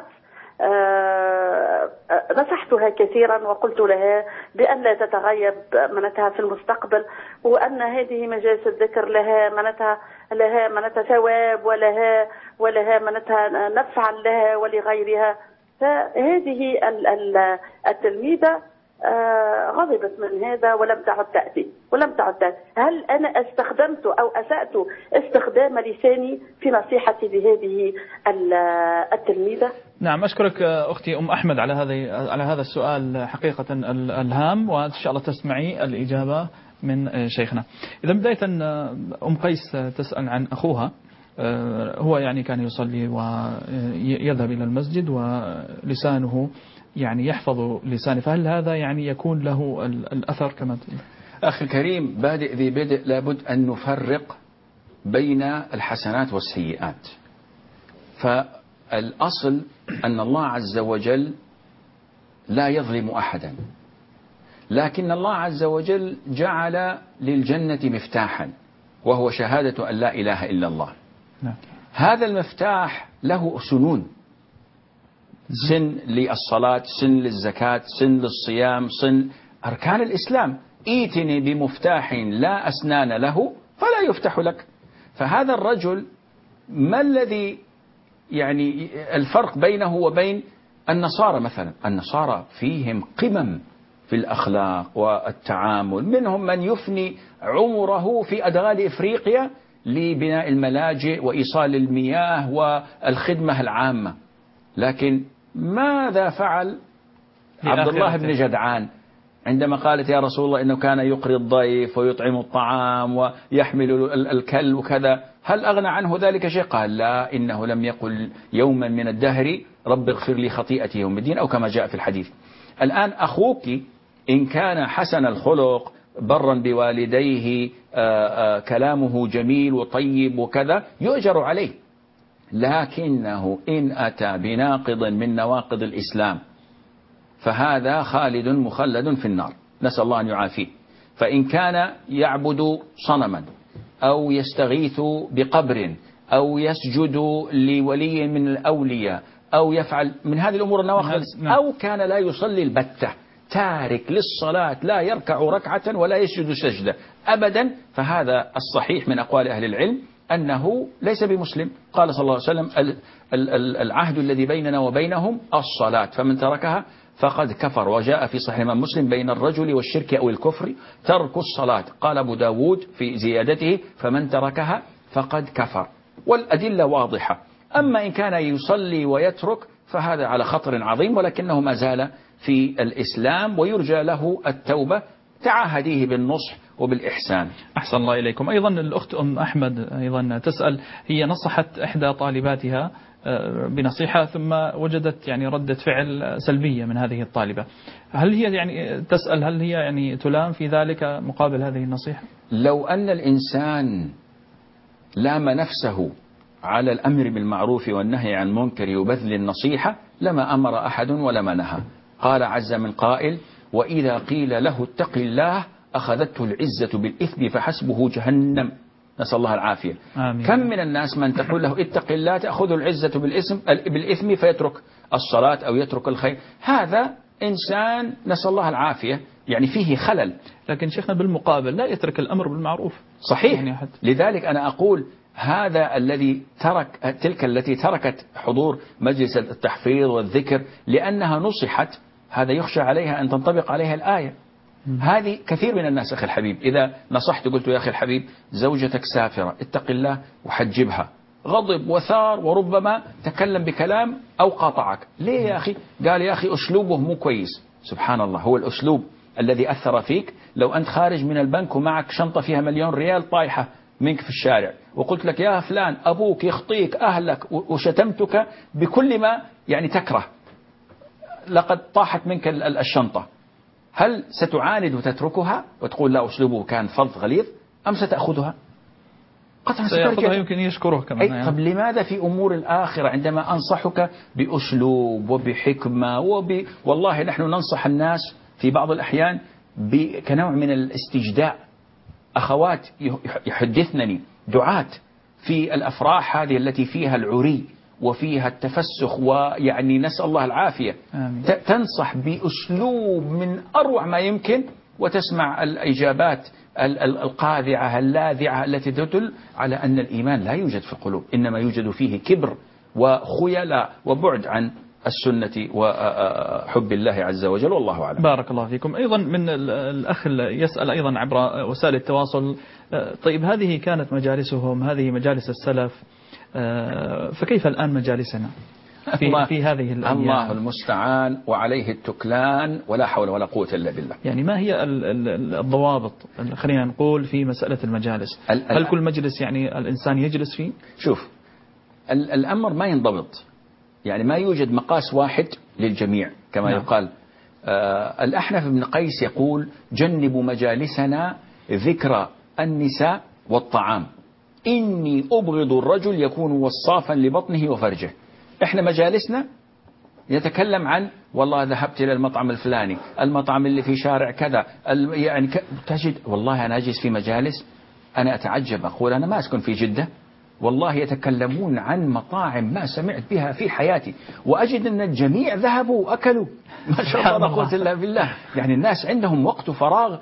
نصحتها كثيرا وقلت لها بأن لا تتغيب منتها في المستقبل، وأن هذه مجالس الذكر لها منتها ثواب ولها منتها نفعا لها ولغيرها. فهذه التلميذة غضبت من هذا ولم تعد تأتي. هل أنا استخدمت أو أسأت استخدام لساني في نصيحتي لهذه التلميذة؟ نعم، أشكرك أختي أم أحمد على هذا السؤال حقيقة الهام، وإن شاء الله تسمعي الإجابة من شيخنا. إذا بداية أم قيس تسأل عن أخوها، هو يعني كان يصلي ويذهب إلى المسجد ولسانه يعني يحفظ لسانه، فهل هذا يعني يكون له الأثر كما أخي الكريم؟ بادئ ذي بدء لابد أن نفرق بين الحسنات والسيئات. فالأصل أن الله عز وجل لا يظلم أحدا، لكن الله عز وجل جعل للجنة مفتاحا وهو شهادة أن لا إله إلا الله. هذا المفتاح له سنون: سن للصلاة، سن للزكاة، سن للصيام، سن أركان الإسلام. ائتني بمفتاح لا أسنان له فلا يفتح لك. فهذا الرجل ما الذي يعني الفرق بينه وبين النصارى مثلا؟ النصارى فيهم قمم في الأخلاق والتعامل، منهم من يفني عمره في أدغال إفريقيا لبناء الملاجئ وإيصال المياه والخدمة العامة. لكن ماذا فعل عبد الله بن جدعان عندما قالت يا رسول الله إنه كان يقري الضيف ويطعم الطعام ويحمل الكل وكذا، هل أغنى عنه ذلك شيء؟ قال لا، إنه لم يقل يوما من الدهر رب اغفر لي خطيئتي يوم الدين، أو كما جاء في الحديث. الآن أخوك إن كان حسن الخلق برا بوالديه كلامه جميل وطيب وكذا يؤجر عليه، لكنه إن أتى بناقض من نواقض الإسلام فهذا خالد مخلد في النار، نسأل الله أن يعافيه. فإن كان يعبد صنما أو يستغيث بقبر أو يسجد لولي من الأولياء أو يفعل من هذه الأمور النواقض، أو كان لا يصلي البتة، تارك للصلاة، لا يركع ركعة ولا يسجد سجدة أبدا، فهذا الصحيح من أقوال أهل العلم أنه ليس بمسلم. قال صلى الله عليه وسلم العهد الذي بيننا وبينهم الصلاة، فمن تركها فقد كفر. وجاء في صحيح الإمام مسلم بين الرجل والشرك أو الكفر ترك الصلاة. قال أبو داود في زيادته فمن تركها فقد كفر، والأدلة واضحة. أما إن كان يصلي ويترك فهذا على خطر عظيم، ولكنه ما زال في الإسلام ويرجى له التوبة. تعاهديه بالنصح وبالإحسان. أحسن الله إليكم. أيضا الأخت أم أحمد أيضا تسأل، هي نصحت إحدى طالباتها بنصيحة ثم وجدت يعني ردة فعل سلبية من هذه الطالبة، هل هي يعني تسأل هل هي يعني تلام في ذلك مقابل هذه النصيحة؟ لو أن الإنسان لام نفسه على الأمر بالمعروف والنهي عن المنكر وبذل النصيحة لما أمر أحد ولما نهى. قال عز من قائل: وإذا قيل له اتق الله أخذته العزة بالإثم فحسبه جهنم، نسأل الله العافية. آمين. كم من الناس من تقول له اتق الله تأخذ العزة بالإثم فيترك الصلاة أو يترك الخير. هذا إنسان نسأل الله العافية يعني فيه خلل. لكن شيخنا بالمقابل لا يترك الأمر بالمعروف. صحيح يعني لذلك أنا أقول هذا الذي تلك التي تركت حضور مجلس التحفيظ والذكر لأنها نصحت، هذا يخشى عليها أن تنطبق عليها الآية. هذه كثير من الناس أخي الحبيب، إذا نصحت قلت يا أخي الحبيب زوجتك سافرة اتق الله وحجبها، غضب وثار وربما تكلم بكلام أو قاطعك، ليه يا أخي؟ قال يا أخي أسلوبه مو كويس. سبحان الله، هو الأسلوب الذي أثر فيك. لو أنت خارج من البنك ومعك شنطة فيها $1,000,000 طايحة منك في الشارع وقلت لك يا فلان أبوك يخطيك أهلك وشتمتك بكل ما يعني تكره، لقد طاحت منك الشنطة، هل ستعاند وتتركها وتقول لا أسلوبه كان فظ غليظ، أم ستأخذها؟ قطعا سيأخذها، يمكن يشكره كمان. يعني. طب لماذا في أمور الآخرة عندما أنصحك بأسلوب وبحكمة والله نحن ننصح الناس في بعض الأحيان كنوع من الاستجداء. أخوات يحدثنني دعاة في الأفراح هذه التي فيها العري وفيها التفسخ ويعني نسأل الله العافية، تنصح بأسلوب من أروع ما يمكن وتسمع الإجابات القاذعة اللاذعة التي تدل على أن الإيمان لا يوجد في القلوب، إنما يوجد فيه كبر وخيلاء وبعد عن السنة وحب الله عز وجل، والله أعلم. بارك الله فيكم. أيضا من الأخ يسأل أيضا عبر وسائل التواصل، طيب هذه كانت مجالسهم، هذه مجالس السلف، فكيف الآن مجالسنا في هذه الأيام؟ الله المستعان وعليه التكلان ولا حول ولا قوة إلا بالله. يعني ما هي الضوابط خلينا نقول في مسألة المجالس؟ هل كل مجلس يعني الإنسان يجلس فيه؟ شوف الأمر ما ينضبط، يعني ما يوجد مقاس واحد للجميع كما يقال. الأحنف بن قيس يقول جنبوا مجالسنا ذكر النساء والطعام، إني أبغض الرجل يكون وصافا لبطنه وفرجه. إحنا مجالسنا يتكلم عن والله ذهبت إلى المطعم الفلاني، المطعم اللي في شارع كذا، يعني تجد والله أنا أجلس في مجالس أنا أتعجب، أقول أنا ما أسكن في جدة، والله يتكلمون عن مطاعم ما سمعت بها في حياتي، وأجد أن الجميع ذهبوا وأكلوا ما شاء الله لا قوة إلا بالله. يعني الناس عندهم وقت فراغ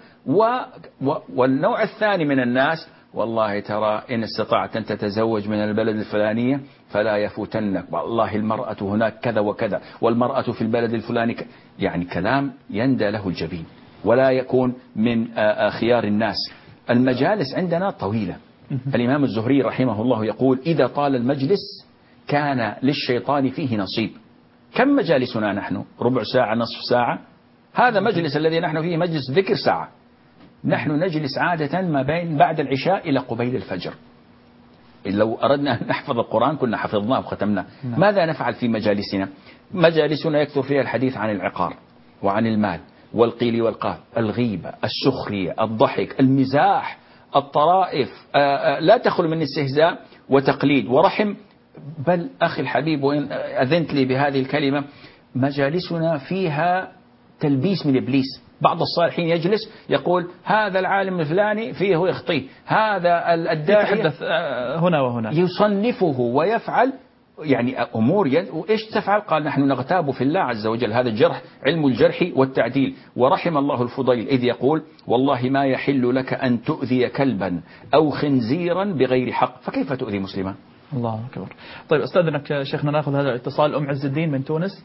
والنوع الثاني من الناس والله ترى إن استطعت أن تتزوج من البلد الفلانية فلا يفوتنك، والله المرأة هناك كذا وكذا، والمرأة في البلد الفلاني يعني كلام يندى له الجبين ولا يكون من خيار الناس. المجالس عندنا طويلة. الإمام الزهري رحمه الله يقول إذا طال المجلس كان للشيطان فيه نصيب. كم مجالسنا نحن؟ ربع ساعة، نصف ساعة. هذا مجلس الذي نحن فيه مجلس ذكر ساعة. نحن نجلس عادة ما بين بعد العشاء إلى قبيل الفجر. لو أردنا أن نحفظ القرآن كنا حفظناه وختمناه. ماذا نفعل في مجالسنا؟ مجالسنا يكثر فيها الحديث عن العقار وعن المال والقيل والقال، الغيبة، السخرية، الضحك، المزاح، الطرائف، لا تخلو من استهزاء وتقليد ورحم. بل أخي الحبيب وإن أذنت لي بهذه الكلمة، مجالسنا فيها تلبيس من إبليس. بعض الصالحين يجلس يقول هذا العالم الفلاني فيه يخطيه، هذا الداعية يتحدث هنا وهنا، يصنفه ويفعل يعني أمور وإيش تفعل؟ قال نحن نغتاب في الله عز وجل. هذا الجرح علم الجرح والتعديل. ورحم الله الفضيل إذ يقول والله ما يحل لك أن تؤذي كلبا أو خنزيرا بغير حق، فكيف تؤذي مسلما؟ الله أكبر. طيب أستاذنك شيخنا نأخذ هذا الاتصال. أم عز الدين من تونس.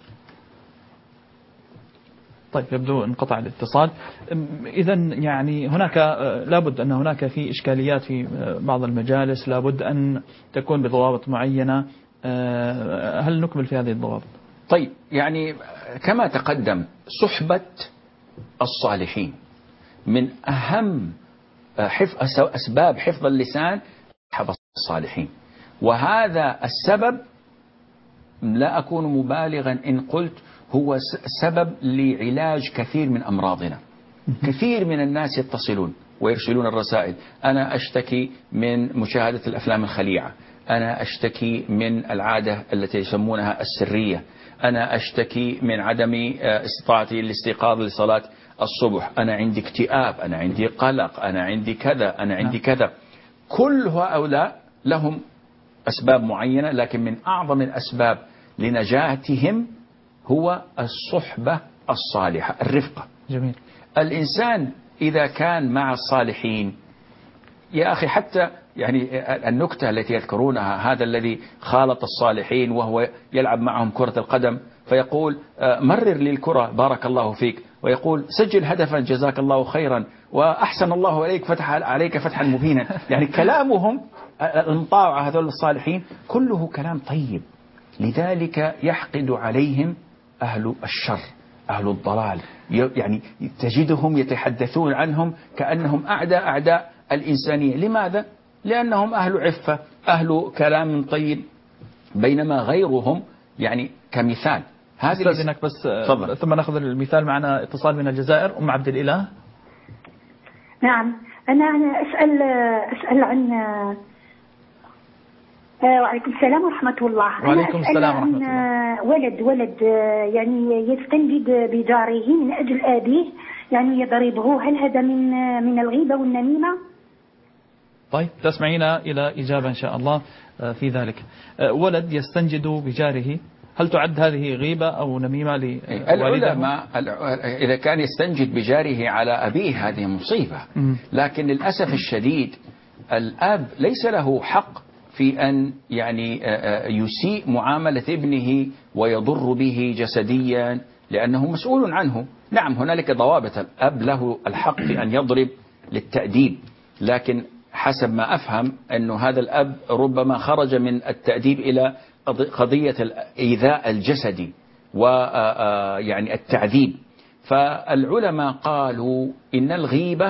طيب يبدو انقطع الاتصال. إذا يعني هناك لابد أن هناك في إشكاليات في بعض المجالس، لابد أن تكون بضوابط معينة. هل نكمل في هذه الضوابط؟ طيب يعني كما تقدم صحبة الصالحين من أهم أسباب حفظ اللسان حفظ الصالحين. وهذا السبب لا أكون مبالغا إن قلت هو سبب لعلاج كثير من أمراضنا. كثير من الناس يتصلون ويرسلون الرسائل: أنا أشتكي من مشاهدة الأفلام الخليعة، أنا أشتكي من العادة التي يسمونها السرية، أنا أشتكي من عدم استطاعتي الاستيقاظ لصلاة الصبح، أنا عندي اكتئاب، أنا عندي قلق، أنا عندي كذا، أنا عندي كذا. كل هؤلاء لهم أسباب معينة، لكن من أعظم الأسباب لنجاتهم هو الصحبة الصالحة، الرفقة. جميل. الإنسان إذا كان مع الصالحين، يا أخي حتى يعني النكتة التي يذكرونها، هذا الذي خالط الصالحين وهو يلعب معهم كرة القدم فيقول: مرر لي الكرة بارك الله فيك، ويقول: سجل هدفا جزاك الله خيرا، وأحسن الله عليك، فتح عليك فتحا مبينا. يعني كلامهم المطاوع هذول الصالحين كله كلام طيب. لذلك يحقد عليهم أهل الشر، أهل الضلال، يعني تجدهم يتحدثون عنهم كأنهم أعداء الإنسانية. لماذا؟ لأنهم أهل عفة، أهل كلام طيب، بينما غيرهم يعني كمثال. أستاذنك بس ثم نأخذ المثال. معنا اتصال من الجزائر، أم عبد الإله. نعم، أنا أسأل عن وعليكم السلام ورحمة الله. وعليكم السلام ورحمة الله. ولد يعني يستنجد بجاره من أجل أبيه، يعني يضربه، هل هذا من الغيبة والنميمة؟ طيب، تسمعينا إلى إجابة إن شاء الله في ذلك. ولد يستنجد بجاره، هل تعد هذه غيبة أو نميمة لوالده؟ العلماء إذا كان يستنجد بجاره على أبيه هذه مصيبة. لكن للأسف الشديد الأب ليس له حق في أن يعني يسيء معاملة ابنه ويضر به جسديا، لأنه مسؤول عنه. نعم، هنالك ضوابط، الأب له الحق في أن يضرب للتأديب، لكن حسب ما أفهم أنه هذا الأب ربما خرج من التأديب إلى قضية الإيذاء الجسدي ويعني التعذيب. فالعلماء قالوا إن الغيبة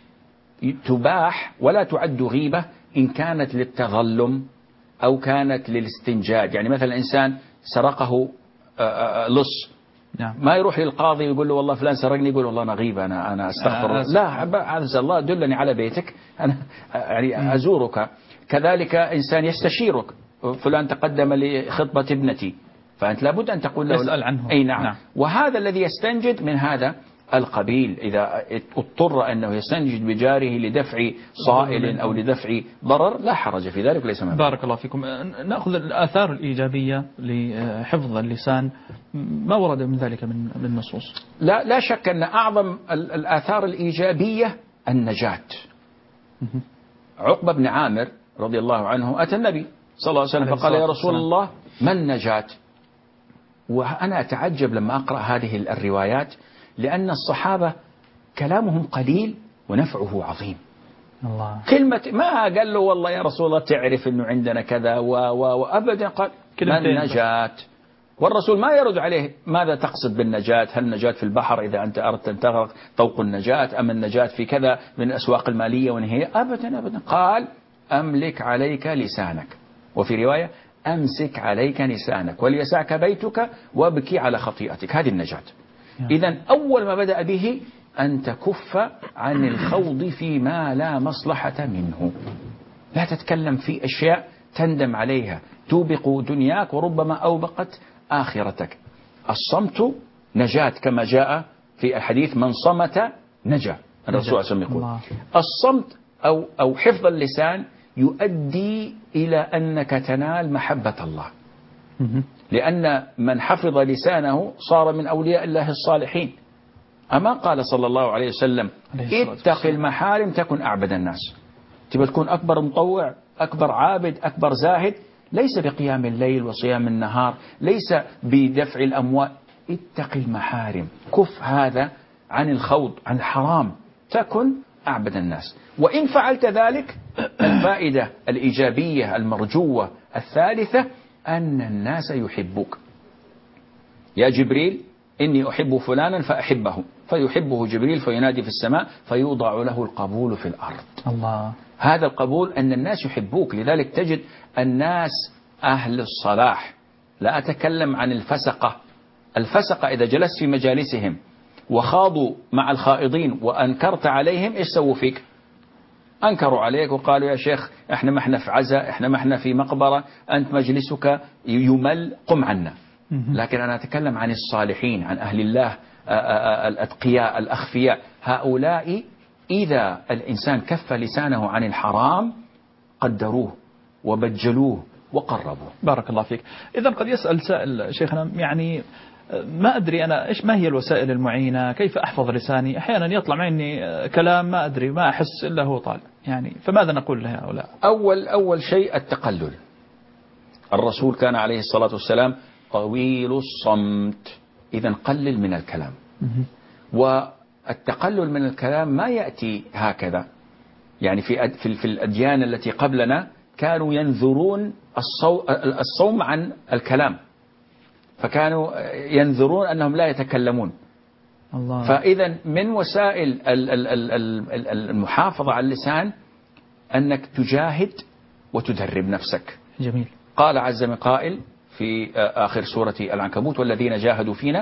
تباح ولا تعد غيبة إن كانت للتظلم أو كانت للاستنجاد. يعني مثلا إنسان سرقه لص، ما يروح للقاضي ويقول له والله فلان سرقني، يقول والله أنا غيبة، أنا أستغفر لا، عز الله دلني على بيتك، أنا يعني أزورك. كذلك إنسان يستشيرك، فلان تقدم لخطبة ابنتي، فأنت لابد أن تقول له يسأل عنه. أي نعم. وهذا الذي يستنجد من هذا القبيل إذا اضطر أنه يستنجد بجاره لدفع صائل أو لدفع ضرر لا حرج في ذلك، ليس مبالغ. بارك الله فيكم. نأخذ الآثار الإيجابية لحفظ اللسان، ما ورد من ذلك من نصوص؟ لا شك أن أعظم الآثار الإيجابية النجاة. عقبة بن عامر رضي الله عنه أتى النبي صلى الله عليه وسلم فقال: يا رسول الله، ما النجاة؟ وأنا أتعجب لما أقرأ هذه الروايات، لأن الصحابة كلامهم قليل ونفعه عظيم. الله. كلمة ما قال له والله يا رسول الله تعرف أنه عندنا كذا وأبدا، قال ما النجاة؟ والرسول ما يرد عليه ماذا تقصد بالنجاة؟ هل النجاة في البحر إذا أنت أردت أن تغرق طوق النجاة، أم النجاة في كذا من الأسواق المالية ونهي؟ أبدا. قال: أملك عليك لسانك، وفي رواية: أمسك عليك لسانك وليسعك بيتك وابكي على خطيئتك. هذه النجاة. إذن أول ما بدأ به أن تكف عن الخوض فيما لا مصلحة منه، لا تتكلم في أشياء تندم عليها توبق دنياك وربما أوبقت آخرتك. الصمت نجاة، كما جاء في الحديث: من صمت نجا. الرسول صلى الله عليه وسلم يقول الصمت أو حفظ اللسان يؤدي إلى أنك تنال محبة الله، لأن من حفظ لسانه صار من أولياء الله الصالحين. أما قال صلى الله عليه وسلم: اتق المحارم تكن أعبد الناس. تبقى تكون أكبر مطوع، أكبر عابد، أكبر زاهد، ليس بقيام الليل وصيام النهار، ليس بدفع الأموال. اتق المحارم، كف هذا عن الخوض عن الحرام، تكن أعبد الناس. وإن فعلت ذلك، الفائدة الإيجابية المرجوة الثالثة أن الناس يحبوك. يا جبريل إني أحب فلانا فأحبه، فيحبه جبريل فينادي في السماء فيوضع له القبول في الأرض. الله. هذا القبول أن الناس يحبوك. لذلك تجد الناس أهل الصلاح، لا أتكلم عن الفسقة. الفسقة إذا جلست في مجالسهم وخاضوا مع الخائضين وأنكرت عليهم، إيش سووا فيك؟ أنكروا عليك وقالوا يا شيخ إحنا ما إحنا في عزاء، إحنا ما إحنا في مقبرة، أنت مجلسك يمل، قم عنا. لكن أنا أتكلم عن الصالحين، عن أهل الله الأتقياء الأخفياء. هؤلاء إذا الإنسان كف لسانه عن الحرام قدروه وبجلوه وقربوه. بارك الله فيك. إذا قد يسأل سائل شيخنا، يعني ما أدري أنا ما هي الوسائل المعينة، كيف أحفظ لساني؟ أحيانا يطلع مني كلام ما أدري، ما أحس إلا هو طالع، يعني فماذا نقول لهؤلاء؟ أول شيء التقلل. الرسول كان عليه الصلاة والسلام طويل الصمت، إذا قلل من الكلام. والتقلل من الكلام ما يأتي هكذا، يعني في الأديان التي قبلنا كانوا ينذرون الصوم عن الكلام، فكانوا ينذرون أنهم لا يتكلمون. الله. فإذا من وسائل المحافظة على اللسان أنك تجاهد وتدرب نفسك. جميل. قال عز من قائل في آخر سورة العنكبوت والذين جاهدوا فينا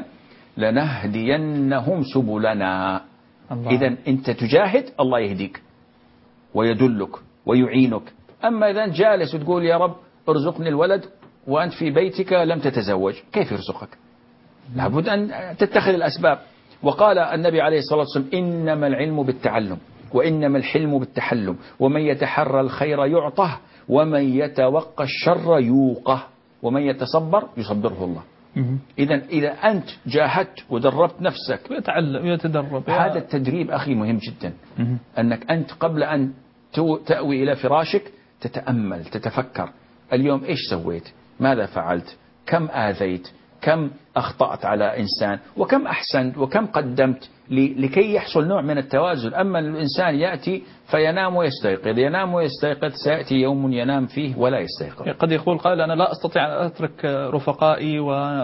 لنهدينهم سبلنا. إذا أنت تجاهد الله يهديك ويدلك ويعينك. أما إذا جالس وتقول يا رب ارزقني الولد وأنت في بيتك لم تتزوج، كيف يرزقك؟ لابد أن تتخذ الأسباب. وقال النبي عليه الصلاة والسلام إنما العلم بالتعلم وإنما الحلم بالتحلم ومن يتحرى الخير يعطه ومن يتوقى الشر يوقه ومن يتصبر يصبره الله. إذا أنت جاهدت ودربت نفسك يتدرب. هذا التدريب أخي مهم جدا. أنك أنت قبل أن تأوي إلى فراشك تتأمل، تتفكر اليوم إيش سويت، ماذا فعلت، كم آذيت، كم أخطأت على إنسان، وكم أحسنت وكم قدمت، لكي يحصل نوع من التوازن. أما الإنسان يأتي فينام ويستيقظ، ينام ويستيقظ، سيأتي يوم ينام فيه ولا يستيقظ. قد يقول قائل أنا لا أستطيع أن أترك رفقائي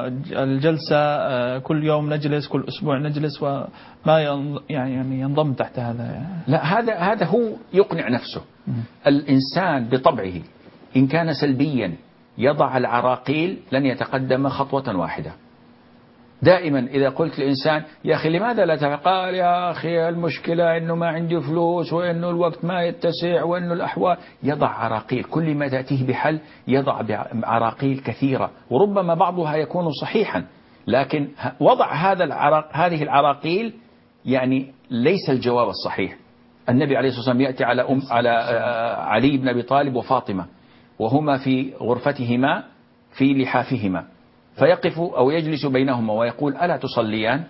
والجلسة كل يوم نجلس، كل أسبوع نجلس، وما يعني ينضم تحت هذا. لا، هذا هو يقنع نفسه. الإنسان بطبعه إن كان سلبيا يضع العراقيل لن يتقدم خطوة واحدة. دائما إذا قلت لإنسان يا أخي لماذا لا تفعل، يا أخي المشكلة إنه ما عندي فلوس وإنه الوقت ما يتسع وإنه الأحوال، يضع عراقيل. كل ما تأتيه بحل يضع عراقيل كثيرة، وربما بعضها يكون صحيحا، لكن وضع هذه العراقيل يعني ليس الجواب الصحيح. النبي عليه الصلاة والسلام يأتي على علي بن أبي طالب وفاطمة وهما في غرفتهما في لحافهما، فيقف أو يجلس بينهما ويقول ألا تصليان؟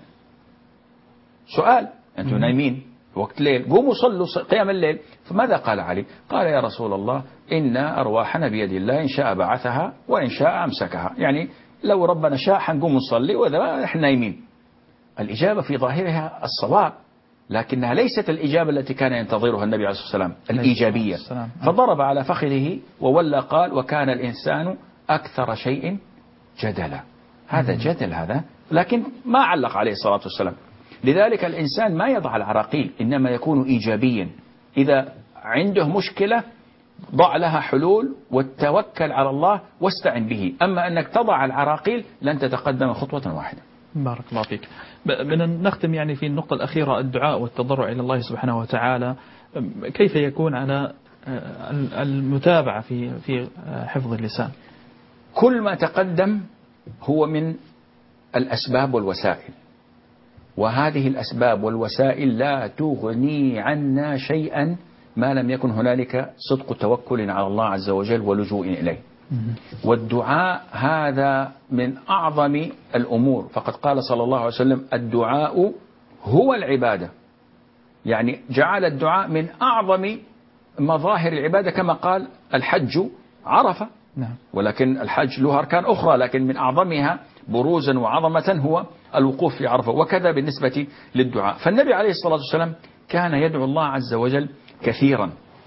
سؤال، أنتم نايمين وقت ليل، قوموا صلوا قيام الليل. فماذا قال علي؟ قال يا رسول الله إن أرواحنا بيد الله إن شاء بعثها وإن شاء أمسكها، يعني لو ربنا شاء حنقوم نصلي وإذا نحن نايمين. الإجابة في ظاهرها الصواب، لكنها ليست الإجابة التي كان ينتظرها النبي عليه الصلاة والسلام الإيجابية. فضرب على فخذه وولى قال وكان الإنسان أكثر شيء جدلا. هذا جدل هذا، لكن ما علق عليه الصلاة والسلام. لذلك الإنسان ما يضع العراقيل، إنما يكون إيجابيا. إذا عنده مشكلة ضع لها حلول وتوكل على الله واستعن به. أما أنك تضع العراقيل لن تتقدم خطوة واحدة. بارك الله فيك. نختم يعني في النقطة الأخيرة، الدعاء والتضرع إلى الله سبحانه وتعالى، كيف يكون على المتابعة في حفظ اللسان؟ كل ما تقدم هو من الأسباب والوسائل، وهذه الأسباب والوسائل لا تغني عنا شيئا ما لم يكن هنالك صدق توكل على الله عز وجل ولجوء إليه. والدعاء هذا من أعظم الأمور، فقد قال صلى الله عليه وسلم الدعاء هو العبادة، يعني جعل الدعاء من أعظم مظاهر العبادة، كما قال الحج عرفة. ولكن الحج له أركان أخرى، لكن من أعظمها بروزا وعظمة هو الوقوف في عرفة، وكذا بالنسبة للدعاء. فالنبي عليه الصلاة والسلام كان يدعو الله عز وجل كثيرا،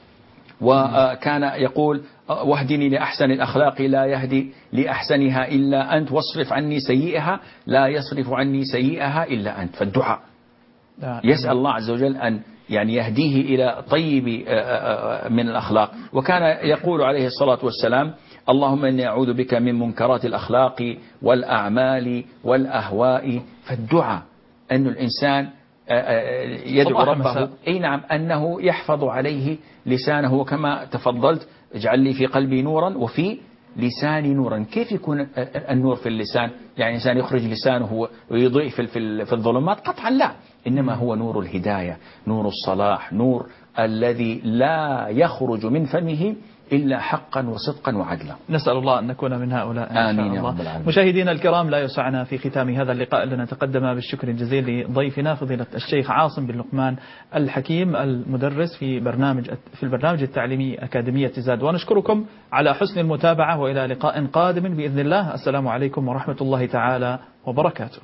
وكان يقول واهدني لأحسن الأخلاق لا يهدي لأحسنها إلا أنت، واصرف عني سيئها لا يصرف عني سيئها إلا أنت. فالدعاء يسأل الله عز وجل أن يعني يهديه إلى طيب من الأخلاق. وكان يقول عليه الصلاة والسلام: اللهم إني أعوذ بك من منكرات الأخلاق والأعمال والأهواء. فالدعاء أن الإنسان يدعو ربه أي نعم أنه يحفظ عليه لسانه، وكما تفضلت: اجعل لي في قلبي نورا وفي لساني نورا. كيف يكون النور في اللسان؟ يعني إنسان يخرج لسانه ويضيء في الظلمات؟ قطعا لا، إنما هو نور الهداية، نور الصلاح، نور الذي لا يخرج من فمه إلا حقا وصدقا وعدلا. نسأل الله أن نكون من هؤلاء إن آمين شاء يا الله. رب العالمين. مشاهدينا الكرام، لا يسعنا في ختام هذا اللقاء أن نتقدم بالشكر الجزيل لضيفنا فضيلة الشيخ عاصم بن لقمان الحكيم، المدرس في البرنامج التعليمي أكاديمية زاد. ونشكركم على حسن المتابعة، وإلى لقاء قادم بإذن الله. السلام عليكم ورحمة الله تعالى وبركاته.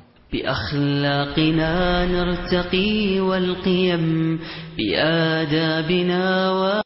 بأخلاقنا نرتقي والقيم بآدابنا